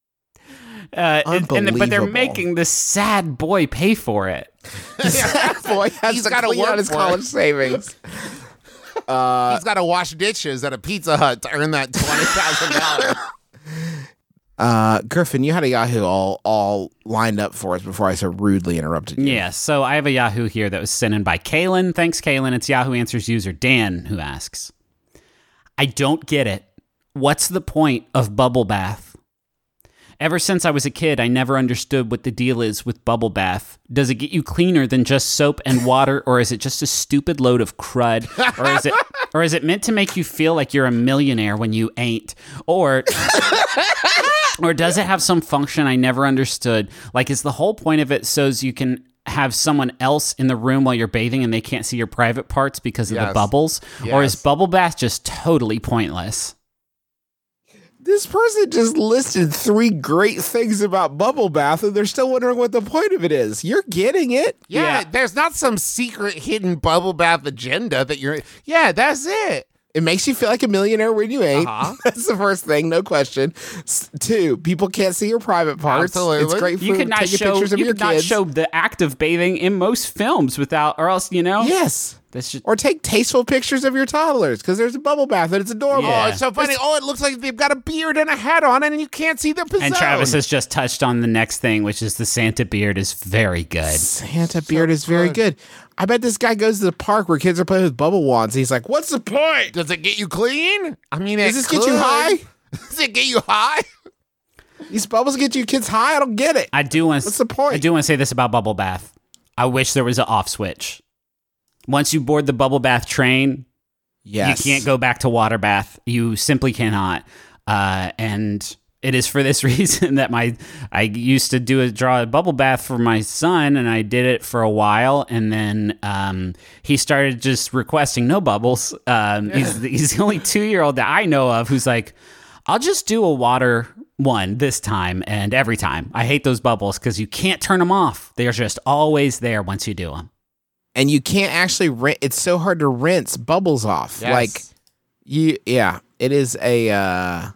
But they're Unbelievable. making this sad boy pay for it. That boy has He's to gotta clean work out his for college it. savings. He's got to wash dishes at a Pizza Hut to earn that $20,000. Griffin, you had a Yahoo all lined up for us before I so rudely interrupted you. Yeah, so I have a Yahoo here that was sent in by Kaylin. Thanks, Kaylin. It's Yahoo Answers user Dan who asks, I don't get it. What's the point of bubble bath? Ever since I was a kid, I never understood what the deal is with bubble bath. Does it get you cleaner than just soap and water, or is it just a stupid load of crud? Or is it meant to make you feel like you're a millionaire when you ain't? Or does it have some function I never understood? Like, is the whole point of it so you can have someone else in the room while you're bathing and they can't see your private parts because of the Yes. bubbles? Or is Yes. bubble bath just totally pointless? This person just listed 3 great things about bubble bath, and they're still wondering what the point of it is. You're getting it. Yeah, there's not some secret hidden bubble bath agenda that you're. Yeah, that's it. It makes you feel like a millionaire when you ain't. Uh-huh. That's the first thing, no question. 2, people can't see your private parts. Absolutely. It's great for You could not taking show pictures of you your could not kids. show the act of bathing in most films without, or else Yes. that's just Or take tasteful pictures of your toddlers because there's a bubble bath and it's adorable. Yeah. Oh, it's so funny. Oh, it looks like they've got a beard and a hat on, and you can't see their pizzone. And Travis has just touched on the next thing, which is the Santa beard is very good. Santa beard is very good. I bet this guy goes to the park where kids are playing with bubble wands. He's like, "What's the point? Does it get you clean? I mean, Does this get you high? Does it get you high? These bubbles get you kids high? I don't get it." I do want. What's the point? I do want to say this about bubble bath. I wish there was an off switch. Once you board the bubble bath train, Yes. you can't go back to water bath. You simply cannot. And it is for this reason that I used to draw a bubble bath for my son, and I did it for a while, and then he started just requesting no bubbles. He's the only 2-year-old that I know of who's like, I'll just do a water one this time and every time. I hate those bubbles because you can't turn them off. They are just always there once you do them. And you can't actually it's so hard to rinse bubbles off. Yes. Like it is a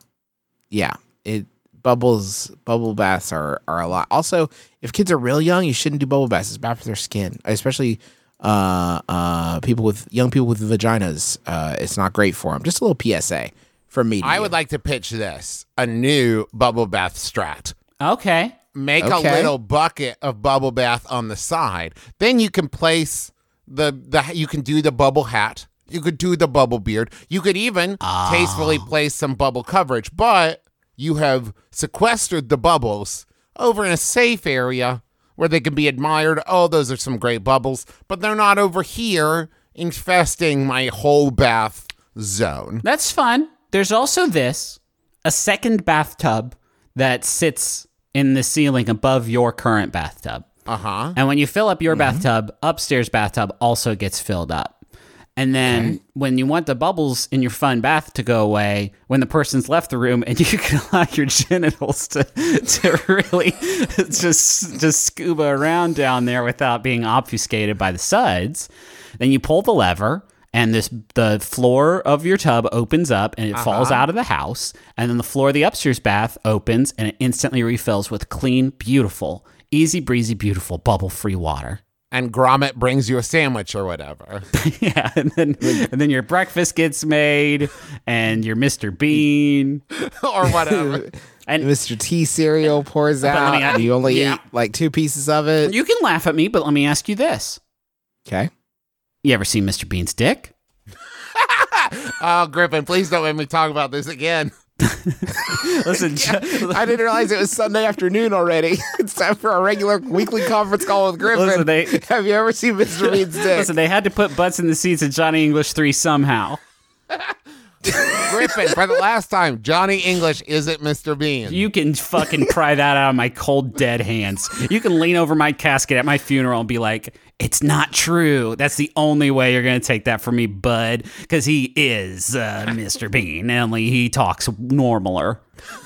bubble baths are a lot. Also, if kids are real young, you shouldn't do bubble baths. It's bad for their skin, especially young people with vaginas. It's not great for them. Just a little PSA from me. I would like to pitch this: a new bubble bath strat. Okay. Make Okay. a little bucket of bubble bath on the side. Then you can place you can do the bubble hat. You could do the bubble beard. You could even tastefully place some bubble coverage, but you have sequestered the bubbles over in a safe area where they can be admired. Oh, those are some great bubbles, but they're not over here infesting my whole bath zone. That's fun. There's also a second bathtub that sits in the ceiling above your current bathtub. Uh-huh. And when you fill up your bathtub, upstairs bathtub also gets filled up. And then when you want the bubbles in your fun bath to go away, when the person's left the room and you can allow your genitals to really just scuba around down there without being obfuscated by the suds, then you pull the lever and the floor of your tub opens up and it falls out of the house. And then the floor of the upstairs bath opens and it instantly refills with clean, beautiful, easy breezy, beautiful bubble-free water. And Gromit brings you a sandwich or whatever. Yeah, and then your breakfast gets made, and your Mr. Bean or whatever. and Mr. T cereal pours let out, me- and you only eat like 2 pieces of it. you can laugh at me, but let me ask you this: Okay. you ever seen Mr. Bean's dick? Oh, Griffin, please don't make me talk about this again. Listen, I didn't realize it was Sunday afternoon already. It's time for our regular weekly conference call with Griffin. Listen, Have you ever seen Mr. Bean's dick? listen, they had to put butts in the seats of Johnny English 3 somehow. Griffin, for the last time, Johnny English isn't Mr. Bean. You can fucking pry that out of my cold, dead hands. You can lean over my casket at my funeral and be like, it's not true. That's the only way you're going to take that from me, bud, because he is Mr. Bean, only he talks normaler.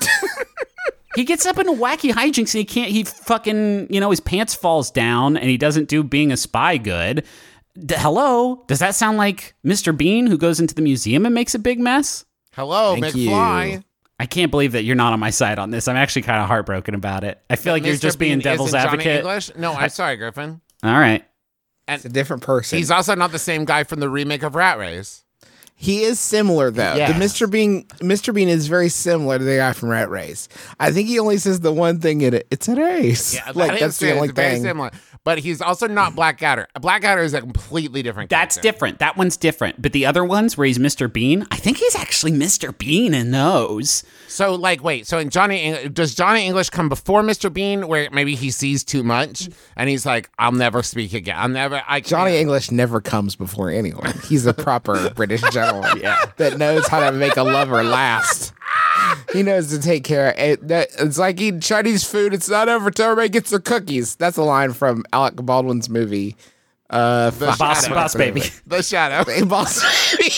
He gets up into wacky hijinks and he fucking, his pants falls down and he doesn't do being a spy good. Hello? Does that sound like Mr. Bean who goes into the museum and makes a big mess? Hello, Thank McFly. you. I can't believe that you're not on my side on this. I'm actually kind of heartbroken about it. I feel like you're Mr. just being Bean devil's isn't Johnny advocate. English? No, I'm sorry, Griffin. All right. It's a different person. He's also not the same guy from the remake of Rat Race. He is similar though. Yes. The Mr. Bean is very similar to the guy from Rat Race. I think he only says the one thing in it. It's an ace. Yeah, like that's the only it's very thing. similar. But he's also not Blackadder. Blackadder is a completely different That's character. different. That one's different. But the other ones where he's Mr. Bean, I think he's actually Mr. Bean in those. So, wait. So, does Johnny English come before Mr. Bean, where maybe he sees too much and he's like, "I'll never speak again. Johnny English never comes before anyone. He's a proper British gentleman that knows how to make a lover last. He knows to take care of it. It's like eating Chinese food. It's not over till everybody gets their cookies. That's a line from Alec Baldwin's movie. Boss Baby. The Shadow. Boss Baby.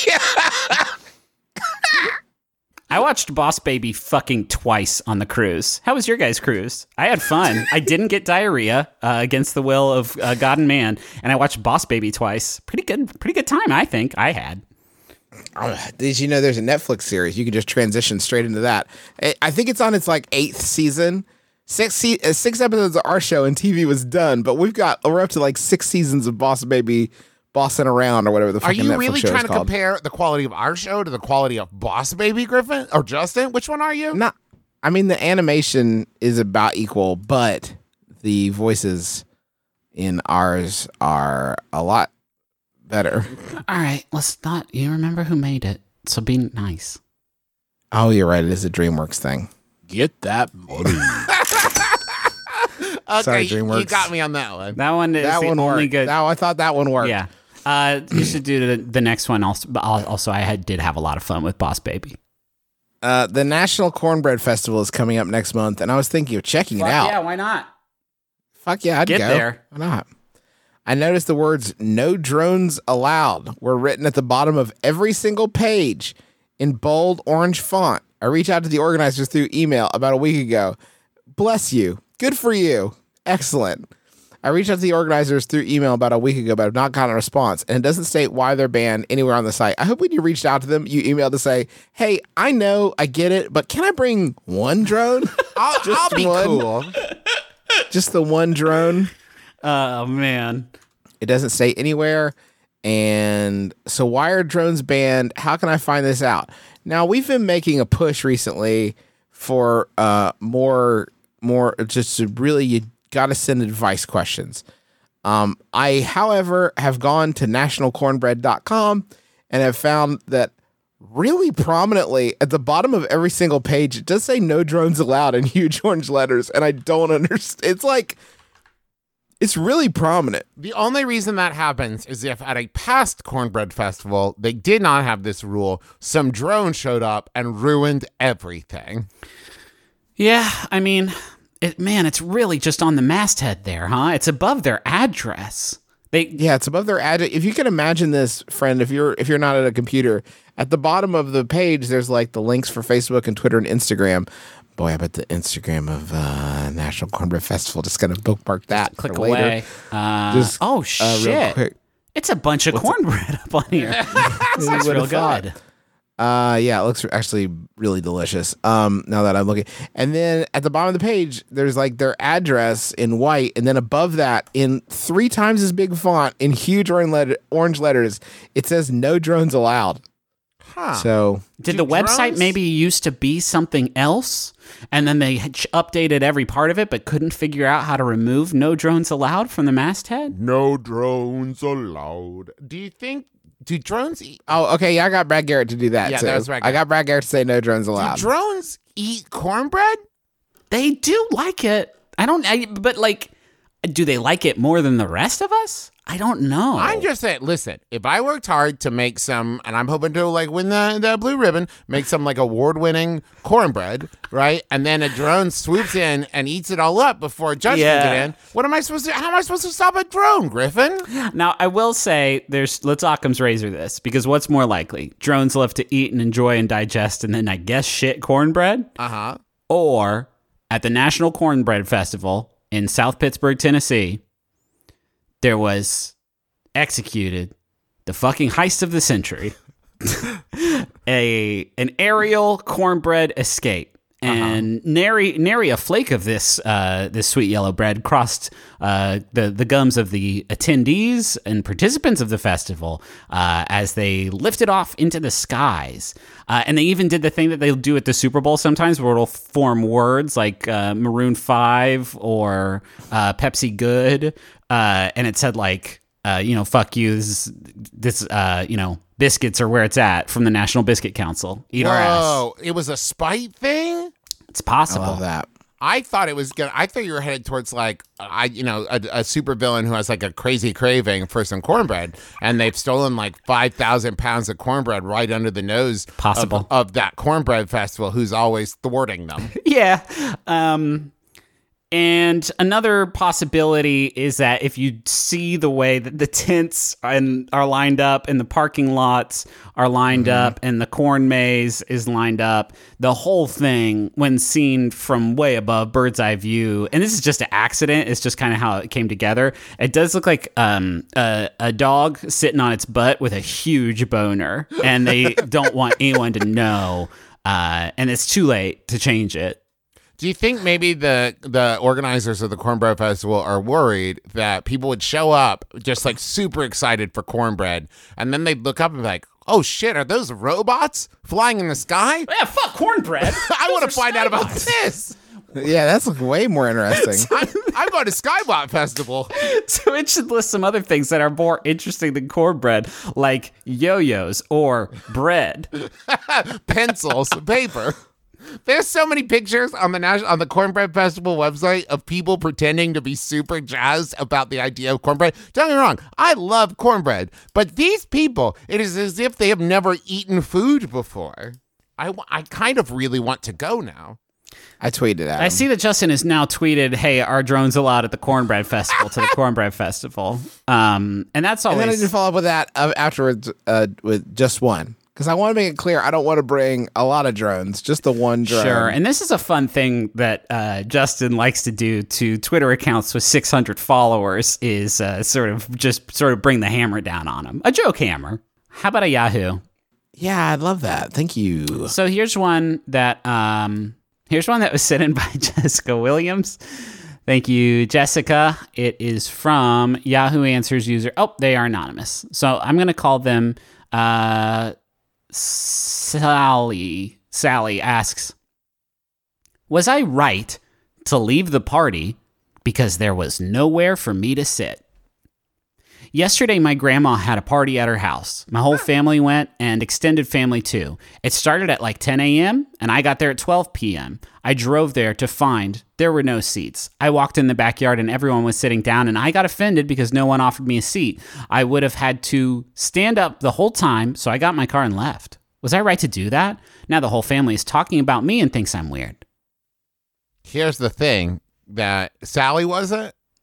I watched Boss Baby fucking twice on the cruise. How was your guys' cruise? I had fun. I didn't get diarrhea against the will of God and man, and I watched Boss Baby twice. Pretty good time, I think I had. Did you know there's a Netflix series? You can just transition straight into that. I think it's on its like 8th season. 6 episodes of our show and TV was done, but we're up to like 6 seasons of Boss Baby bossing around or whatever the Are fucking you Netflix really show is trying to called. compare the quality of our show to the quality of Boss Baby, Griffin? Or Justin? Which one are you? Not, I mean, the animation is about equal, but the voices in ours are a lot better. All right, let's not. You remember who made it, so be nice. Oh, you're right. It is a DreamWorks thing. Get that money. Okay, Sorry, you DreamWorks. got me on that one. That one is That the one only worked. good. I thought that one worked. Yeah. You should do the next one also. But also, I did have a lot of fun with Boss Baby. The National Cornbread Festival is coming up next month, and I was thinking of checking it out. Yeah, why not? Fuck yeah, I'd Get go. there. Why not? I noticed the words "No drones allowed" were written at the bottom of every single page in bold orange font. I reached out to the organizers through email about a week ago. Bless you. Good for you. Excellent. I reached out to the organizers through email about a week ago, but have not gotten a response, and it doesn't state why they're banned anywhere on the site. I hope when you reached out to them, you emailed to say, "Hey, I know, I get it, but can I bring one drone? I'll be one. cool. Just the one drone?" Oh man. It doesn't state anywhere. And so why are drones banned? How can I find this out? Now, we've been making a push recently for more just to really, you got to send advice questions. I, however, have gone to nationalcornbread.com and have found that really prominently at the bottom of every single page, it does say "No drones allowed" in huge orange letters. And I don't understand. It's like, it's really prominent. The only reason that happens is if at a past Cornbread Festival, they did not have this rule. Some drone showed up and ruined everything. Yeah, I mean, it's really just on the masthead there, huh? It's above their address. Yeah, it's above their address. If you can imagine this, friend, if you're not at a computer, at the bottom of the page, there's like the links for Facebook and Twitter and Instagram. Boy, I bet the Instagram of National Cornbread Festival just gonna bookmark that. Click for later. away. Just, Oh real shit! quick. It's a bunch of cornbread up on here. That's Who real would've thought? good. Yeah, it looks actually really delicious. Now that I'm looking, and then at the bottom of the page, there's like their address in white, and then above that, in 3 times as big font in huge orange letters, it says "No drones allowed." Huh. So Did Do the website drones- maybe used to be something else, and then they updated every part of it, but couldn't figure out how to remove "No drones allowed" from the masthead? No drones allowed. Do drones eat? oh, okay, yeah, I got Brad Garrett to do that. Yeah, too. that was Brad I got Brad Garrett to say "No drones allowed." Do drones eat cornbread? They do like it. But like, do they like it more than the rest of us? I don't know. I'm just saying, listen, if I worked hard to make some, and I'm hoping to like win the blue ribbon, make some like award-winning cornbread, right? And then a drone swoops in and eats it all up before a judge can get in. What am I supposed to? How am I supposed to stop a drone, Griffin? Now, I will say, let's Occam's razor this, because what's more likely? Drones love to eat and enjoy and digest, and then I guess shit cornbread? Uh-huh. Or at the National Cornbread Festival in South Pittsburgh, Tennessee, there was executed the fucking heist of the century. An aerial cornbread escape. And nary a flake of this sweet yellow bread crossed the gums of the attendees and participants of the festival as they lifted off into the skies. And they even did the thing that they'll do at the Super Bowl sometimes, where it'll form words like Maroon 5 or Pepsi Good, and it said like, fuck you. This biscuits are where it's at from the National Biscuit Council. Eat our ass. Whoa, it was a spite thing? It's I possible. love that. I thought it was gonna. I thought you were headed towards like a super villain who has like a crazy craving for some cornbread, and they've stolen like 5,000 pounds of cornbread right under the nose Possible. of that cornbread festival, who's always thwarting them. Yeah. And another possibility is that if you see the way that the tents are lined up and the parking lots are lined up and the corn maze is lined up, the whole thing, when seen from way above bird's eye view, and this is just an accident, it's just kind of how it came together. It does look like a dog sitting on its butt with a huge boner, and they don't want anyone to know, and it's too late to change it. Do you think maybe the organizers of the Cornbread Festival are worried that people would show up just like super excited for cornbread, and then they'd look up and be like, oh shit, are those robots flying in the sky? Yeah, fuck cornbread. I want to find out about this. Yeah, that's way more interesting. I'm going to Skybot Festival. So it should list some other things that are more interesting than cornbread, like yo-yos or bread. Pencils, paper. There's so many pictures on the Cornbread Festival website of people pretending to be super jazzed about the idea of cornbread. Don't get me wrong, I love cornbread, but these people, it is as if they have never eaten food before. I kind of really want to go now. I tweeted at him. I see that Justin has now tweeted, "Hey, are drones allowed at the Cornbread Festival?" to the Cornbread Festival, and that's And then I always. did follow up with that afterwards with just one. Because I want to make it clear, I don't want to bring a lot of drones, just the one drone. Sure, and this is a fun thing that Justin likes to do to Twitter accounts with 600 followers is sort of bring the hammer down on them. A joke hammer. How about a Yahoo? Yeah, I'd love that. Thank you. So here's one that was sent in by Jessica Williams. Thank you, Jessica. It is from Yahoo Answers user. Oh, they are anonymous. So I'm going to call them Sally. Sally asks, was I right to leave the party because there was nowhere for me to sit? Yesterday, my grandma had a party at her house. My whole family went, and extended family too. It started at like 10 a.m., and I got there at 12 p.m. I drove there to find there were no seats. I walked in the backyard, and everyone was sitting down, and I got offended because no one offered me a seat. I would have had to stand up the whole time, so I got in my car and left. Was I right to do that? Now the whole family is talking about me and thinks I'm weird. Here's the thing that Sally wasn't.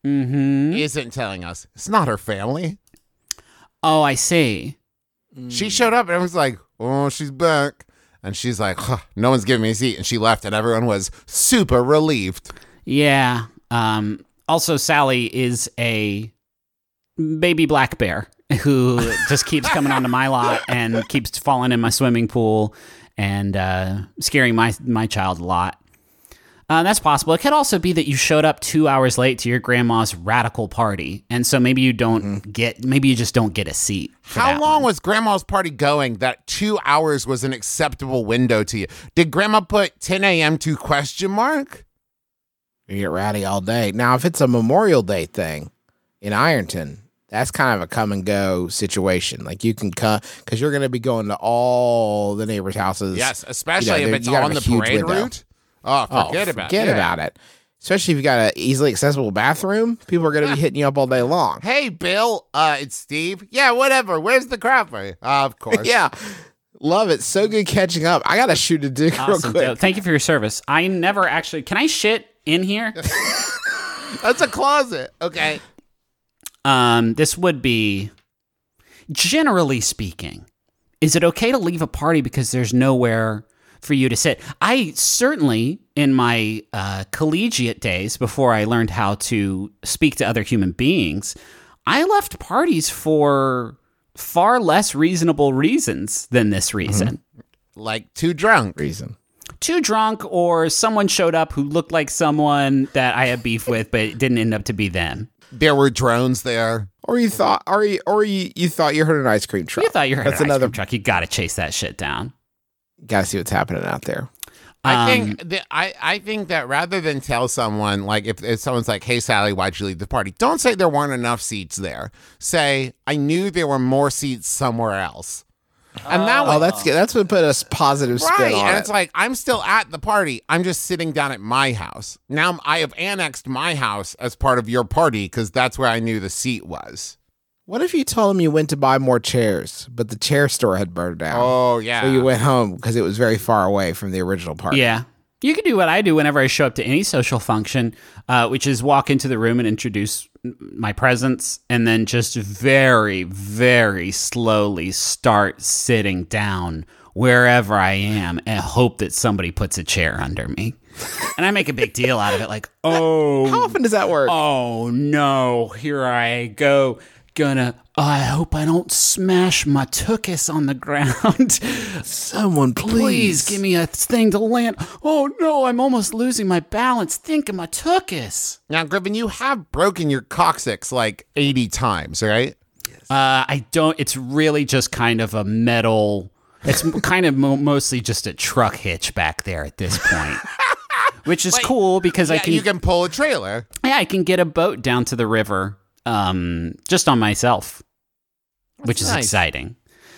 isn't telling us. It's not her family. Oh, I see. She showed up and everyone's like, oh, she's back. And she's like, huh, no one's giving me a seat. And she left and everyone was super relieved. Yeah. Also, Sally is a baby black bear who just keeps coming onto my lot and keeps falling in my swimming pool and scaring my child a lot. That's possible. It could also be that you showed up 2 hours late to your grandma's radical party, and so maybe you maybe you just don't get a seat. How long was grandma's party going that 2 hours was an acceptable window to you? Did grandma put 10 a.m. to question mark? You get rowdy all day. Now, if it's a Memorial Day thing in Ironton, that's kind of a come and go situation. Like you can come because you're going to be going to all the neighbors' houses. Yes, especially if it's you gotta on have the a huge parade window. route. Oh, forget about it. Especially if you got an easily accessible bathroom, people are going to be hitting you up all day long. Hey, Bill, it's Steve. Yeah, whatever. Where's the crapper? Of course. Yeah. Love it. So good catching up. I got to shoot a dick Awesome. real quick. Thank you for your service. I never actually. Can I shit in here? That's a closet. Okay. This would be, generally speaking, is it okay to leave a party because there's nowhere for you to sit? I certainly, in my collegiate days, before I learned how to speak to other human beings, I left parties for far less reasonable reasons than this reason. Like too drunk. Reason. Too drunk, or someone showed up who looked like someone that I had beef with, but it didn't end up to be them. There were drones there. Or you thought, you thought you heard an ice cream truck. You thought you heard That's an ice another cream truck. You got to chase that shit down. Got to see what's happening out there. I think that rather than tell someone, like if someone's like, hey, Sally, why'd you leave the party? Don't say there weren't enough seats there. Say, I knew there were more seats somewhere else. And that way, That's good. That's what put a positive spin right. on And it. it's like, I'm still at the party. I'm just sitting down at my house. Now I have annexed my house as part of your party because that's where I knew the seat was. What if you told them you went to buy more chairs, but the chair store had burned down? Oh, yeah. So you went home because it was very far away from the original party. Yeah. You can do what I do whenever I show up to any social function, which is walk into the room and introduce my presence, and then just very, very slowly start sitting down wherever I am and hope that somebody puts a chair under me. And I make a big deal out of it, like, How often does that work? oh no, here I go. I hope I don't smash my tuchus on the ground. Someone Please give me a thing to land. Oh no, I'm almost losing my balance. Think of my tuchus. Now, Griffin, you have broken your coccyx like 80 times, right? I don't. It's really just kind of a metal. It's kind of mostly just a truck hitch back there at this point, which is cool because I can. You can pull a trailer. Yeah, I can get a boat down to the river, just on myself, which is nice. exciting.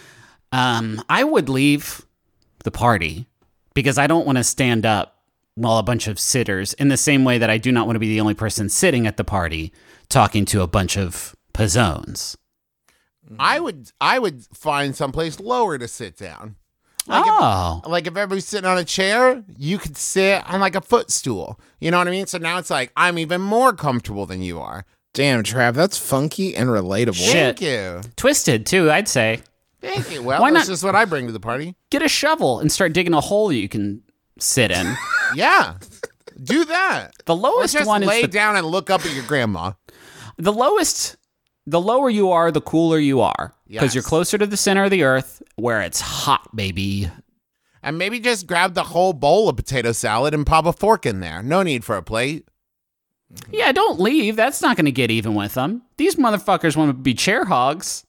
I would leave the party because I don't want to stand up while a bunch of sitters, in the same way that I do not want to be the only person sitting at the party talking to a bunch of pazzones. I would find someplace lower to sit down. Like if everybody's sitting on a chair, you could sit on like a footstool. You know what I mean? So now it's like I'm even more comfortable than you are. Damn, Trav, that's funky and relatable. Shit. Thank you. Twisted, too, I'd say. Thank you. Well, Why that's not- just what I bring to the party. Get a shovel and start digging a hole you can sit in. Yeah. Do that. The Or lowest just one lay is down and look up at your grandma. the lowest. The lower you are, the cooler you are, because Yes. you're closer to the center of the earth, where it's hot, baby. And maybe just grab the whole bowl of potato salad and pop a fork in there. No need for a plate. Yeah, don't leave. That's not going to get even with them. These motherfuckers want to be chair hogs.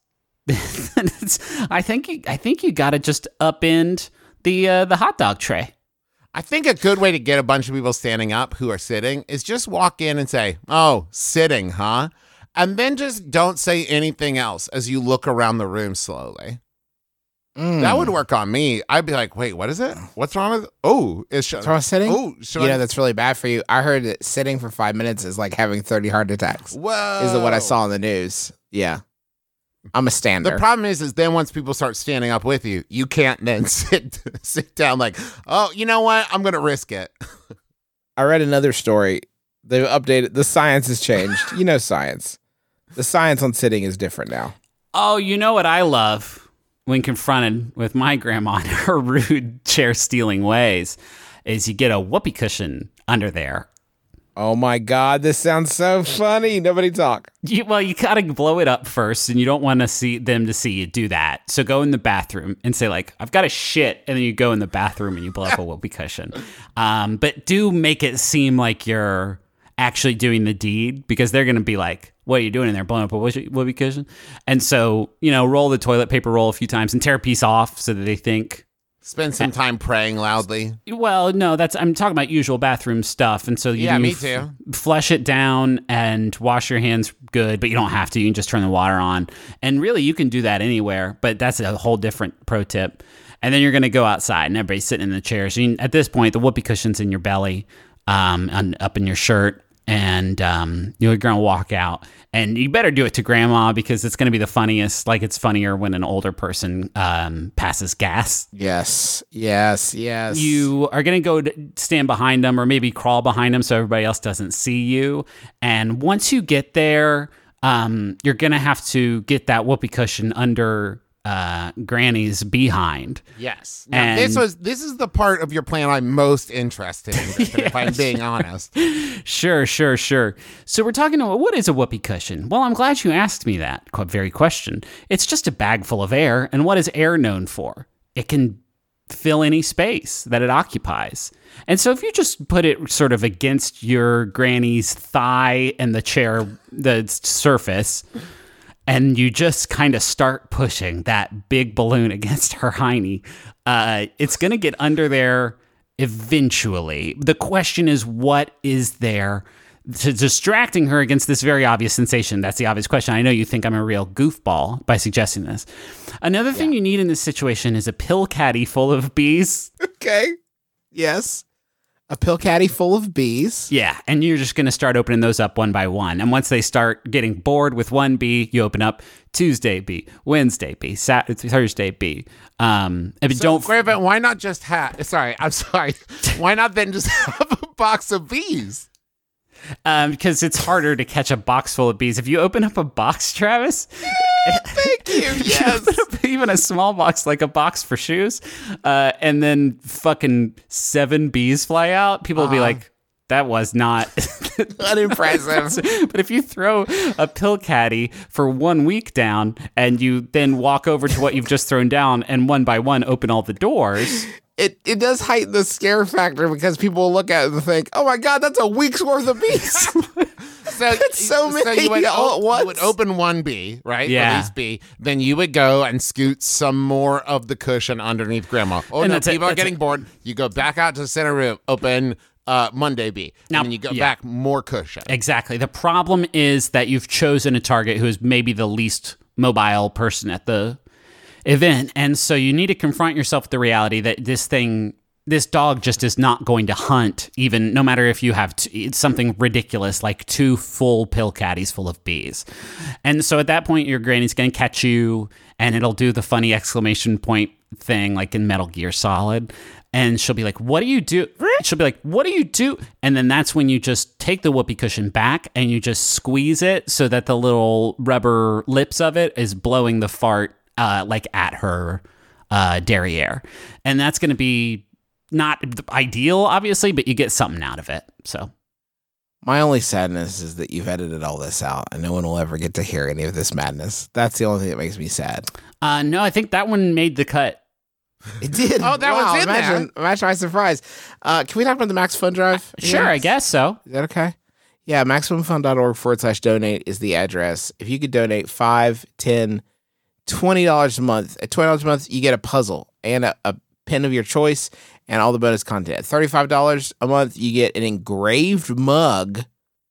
I think you got to just upend the hot dog tray. I think a good way to get a bunch of people standing up who are sitting is just walk in and say, oh, sitting, huh? And then just don't say anything else as you look around the room slowly. That would work on me. I'd be like, wait, what is it? What's wrong with it? Oh, it's What's wrong with sitting? Oh, should You I? know, that's really bad for you. I heard that sitting for 5 minutes is like having 30 heart attacks. Whoa. Is what I saw on the news. Yeah. I'm a stander. The problem is then once people start standing up with you, you can't then sit down like, oh, you know what? I'm going to risk it. I read another story They've updated. The science has changed. You know science. The science on sitting is different now. Oh, you know what I love when confronted with my grandma and her rude chair stealing ways is you get a whoopee cushion under there. Oh my God, this sounds so funny. Nobody talk. You gotta blow it up first, and you don't want to see you do that. So go in the bathroom and say like, "I've got a shit," and then you go in the bathroom and you blow up a whoopee cushion. But do make it seem like you're actually doing the deed, because they're gonna be like, "What are you doing in there, blowing up a whoopee cushion?" And so roll the toilet paper roll a few times and tear a piece off so that they think. Spend some time praying loudly. Well, no, I'm talking about usual bathroom stuff. And so me too. Flush it down and wash your hands good, but you don't have to. You can just turn the water on. And really, you can do that anywhere, but that's a whole different pro tip. And then you're going to go outside and everybody's sitting in the chairs. At this point, the whoopee cushion's in your belly, up in your shirt. And you're going to walk out. And you better do it to grandma, because it's going to be the funniest. Like, it's funnier when an older person passes gas. Yes. You are going to go stand behind them, or maybe crawl behind them so everybody else doesn't see you. And once you get there, you're going to have to get that whoopee cushion under Granny's behind. Yes. Now, this is the part of your plan I'm most interested in, Griffin, if I'm being honest. Sure. So we're talking about, what is a whoopee cushion? Well, I'm glad you asked me that very question. It's just a bag full of air, and what is air known for? It can fill any space that it occupies. And so if you just put it sort of against your granny's thigh and the chair, the surface, and you just kind of start pushing that big balloon against her hiney, it's going to get under there eventually. The question is, what is there distracting her against this very obvious sensation? That's the obvious question. I know you think I'm a real goofball by suggesting this. Another thing you need in this situation is a pill caddy full of bees. Okay. Yes. A pill caddy full of bees. Yeah, and you're just going to start opening those up one by one. And once they start getting bored with one bee, you open up Tuesday bee, Wednesday bee, Thursday bee. Griffin, why not just have... Sorry. Why not then just have a box of bees? Because it's harder to catch a box full of bees. If you open up a box, Travis... Thank you, yes. Even a small box, like a box for shoes, and then fucking 7 bees fly out, people will be like, that was not unimpressive. But if you throw a pill caddy for 1 week down, and you then walk over to what you've just thrown down and one by one open all the doors... It does heighten the scare factor, because people will look at it and think, oh my God, that's a week's worth of bees. So many you would, all at once. You would open one bee, right? Yeah. Release bee. Then you would go and scoot some more of the cushion underneath grandma. Oh, And no, that's it, people are that's getting bored. You go back out to the center room, open Monday bee. Now- and then you go yeah. back, more cushion. Exactly. The problem is that you've chosen a target who is maybe the least mobile person at the event. And so you need to confront yourself with the reality that this dog just is not going to hunt, even no matter if you have something ridiculous like 2 full pill caddies full of bees. And so at that point, your granny's going to catch you, and it'll do the funny exclamation point thing like in Metal Gear Solid. And she'll be like, what do you do? She'll be like, what do you do? And then that's when you just take the whoopee cushion back and you just squeeze it so that the little rubber lips of it is blowing the fart like at her derriere. And that's going to be not ideal, obviously, but you get something out of it. So My only sadness is that you've edited all this out and no one will ever get to hear any of this madness. That's the only thing that makes me sad. No, I think that one made the cut. It did. Oh, that Wow, one's in imagine my surprise. Can we talk about the Max Fun Drive? Sure, I guess so. Is that okay? Yeah, MaximumFun.org/donate is the address. If you could donate $5, $10, $20 a month, at $20 a month, you get a puzzle and a pen of your choice and all the bonus content. At $35 a month, you get an engraved mug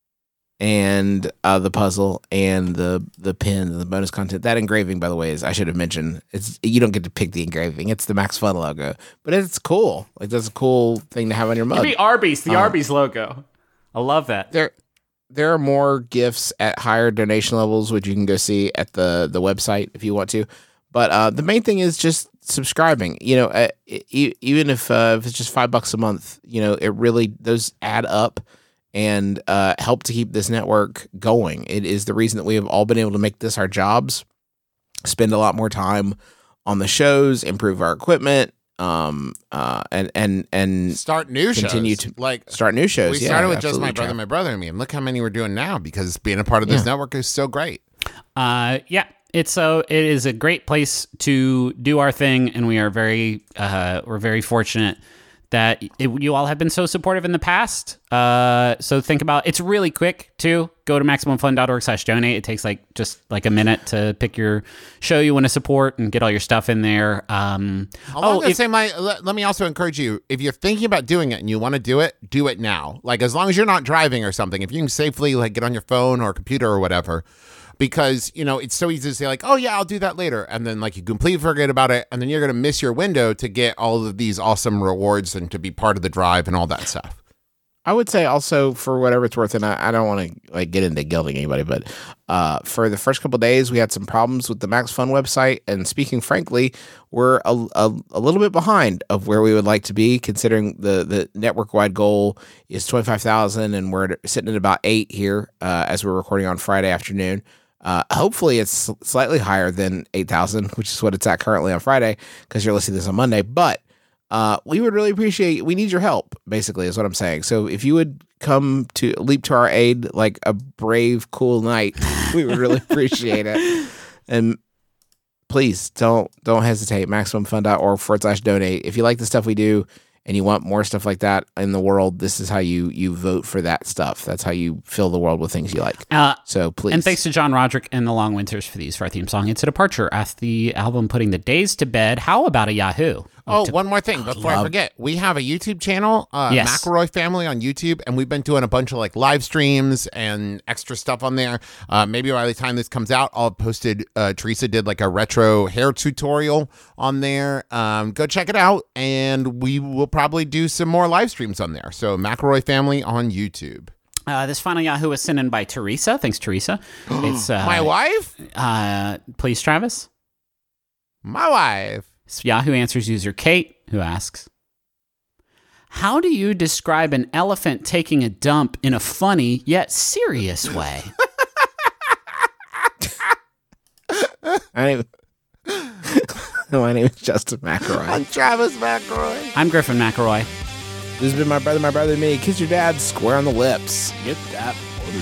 and the puzzle and the pen and the bonus content. That engraving, by the way, is, I should have mentioned, you don't get to pick the engraving. It's the Max Fun logo, but it's cool. Like, that's a cool thing to have on your mug. It'd be Arby's, the Arby's logo. I love that. There are more gifts at higher donation levels, which you can go see at the website if you want to. But the main thing is just subscribing. You know, even if it's just $5 a month, you know, it really, those add up. and help to keep this network going. It is the reason that we have all been able to make this our jobs, spend a lot more time on the shows, improve our equipment, and Start new continue shows. to start new shows. We Yeah, started with just absolutely, my brother, Trav. my brother, and me, and look how many we're doing now because being a part of this network is so great. Yeah, it is a great place to do our thing, and we are we're very fortunate that you all have been so supportive in the past. So think about it's really quick too. Go to MaximumFun.org/donate. It takes just a minute to pick your show you want to support and get all your stuff in there. Along the same line, let me also encourage you, if you're thinking about doing it and you want to do it now. As long as you're not driving or something, if you can safely get on your phone or computer or whatever, because, it's so easy to say oh yeah, I'll do that later. And then you completely forget about it. And then you're going to miss your window to get all of these awesome rewards and to be part of the drive and all that stuff. I would say also, for whatever it's worth, and I don't want to get into guilting anybody, but for the first couple of days, we had some problems with the Max Fun website. And speaking frankly, we're a little bit behind of where we would like to be, considering the network-wide goal is 25,000, and we're sitting at about 8 here as we're recording on Friday afternoon. Hopefully it's slightly higher than 8,000, which is what it's at currently on Friday, because you're listening to this on Monday. But we would really we need your help, basically, is what I'm saying. So if you would come to leap to our aid like a brave, cool knight, we would really appreciate it. And please don't hesitate. MaximumFun.org/donate. If you like the stuff we do and you want more stuff like that in the world, this is how you vote for that stuff. That's how you fill the world with things you like. So please. And thanks to John Roderick and the Long Winters for our theme song. It's a departure after the album Putting the Days to Bed. How about a Yahoo? Oh, one more thing before I forget. We have a YouTube channel, Yes. McElroy Family on YouTube, and we've been doing a bunch of live streams and extra stuff on there. Maybe by the time this comes out, I'll have posted, Teresa did a retro hair tutorial on there. Go check it out, and we will probably do some more live streams on there. So McElroy Family on YouTube. This final Yahoo was sent in by Teresa. Thanks, Teresa. It's My wife? Please, Travis. My wife. It's Yahoo Answers user Kate, who asks, how do you describe an elephant taking a dump in a funny yet serious way? My name is Justin McElroy. I'm Travis McElroy. I'm Griffin McElroy. This has been my brother and me. Kiss your dad square on the lips. Get that money.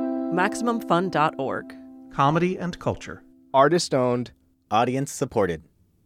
MaximumFun.org. Comedy and culture. Artist owned. Audience supported.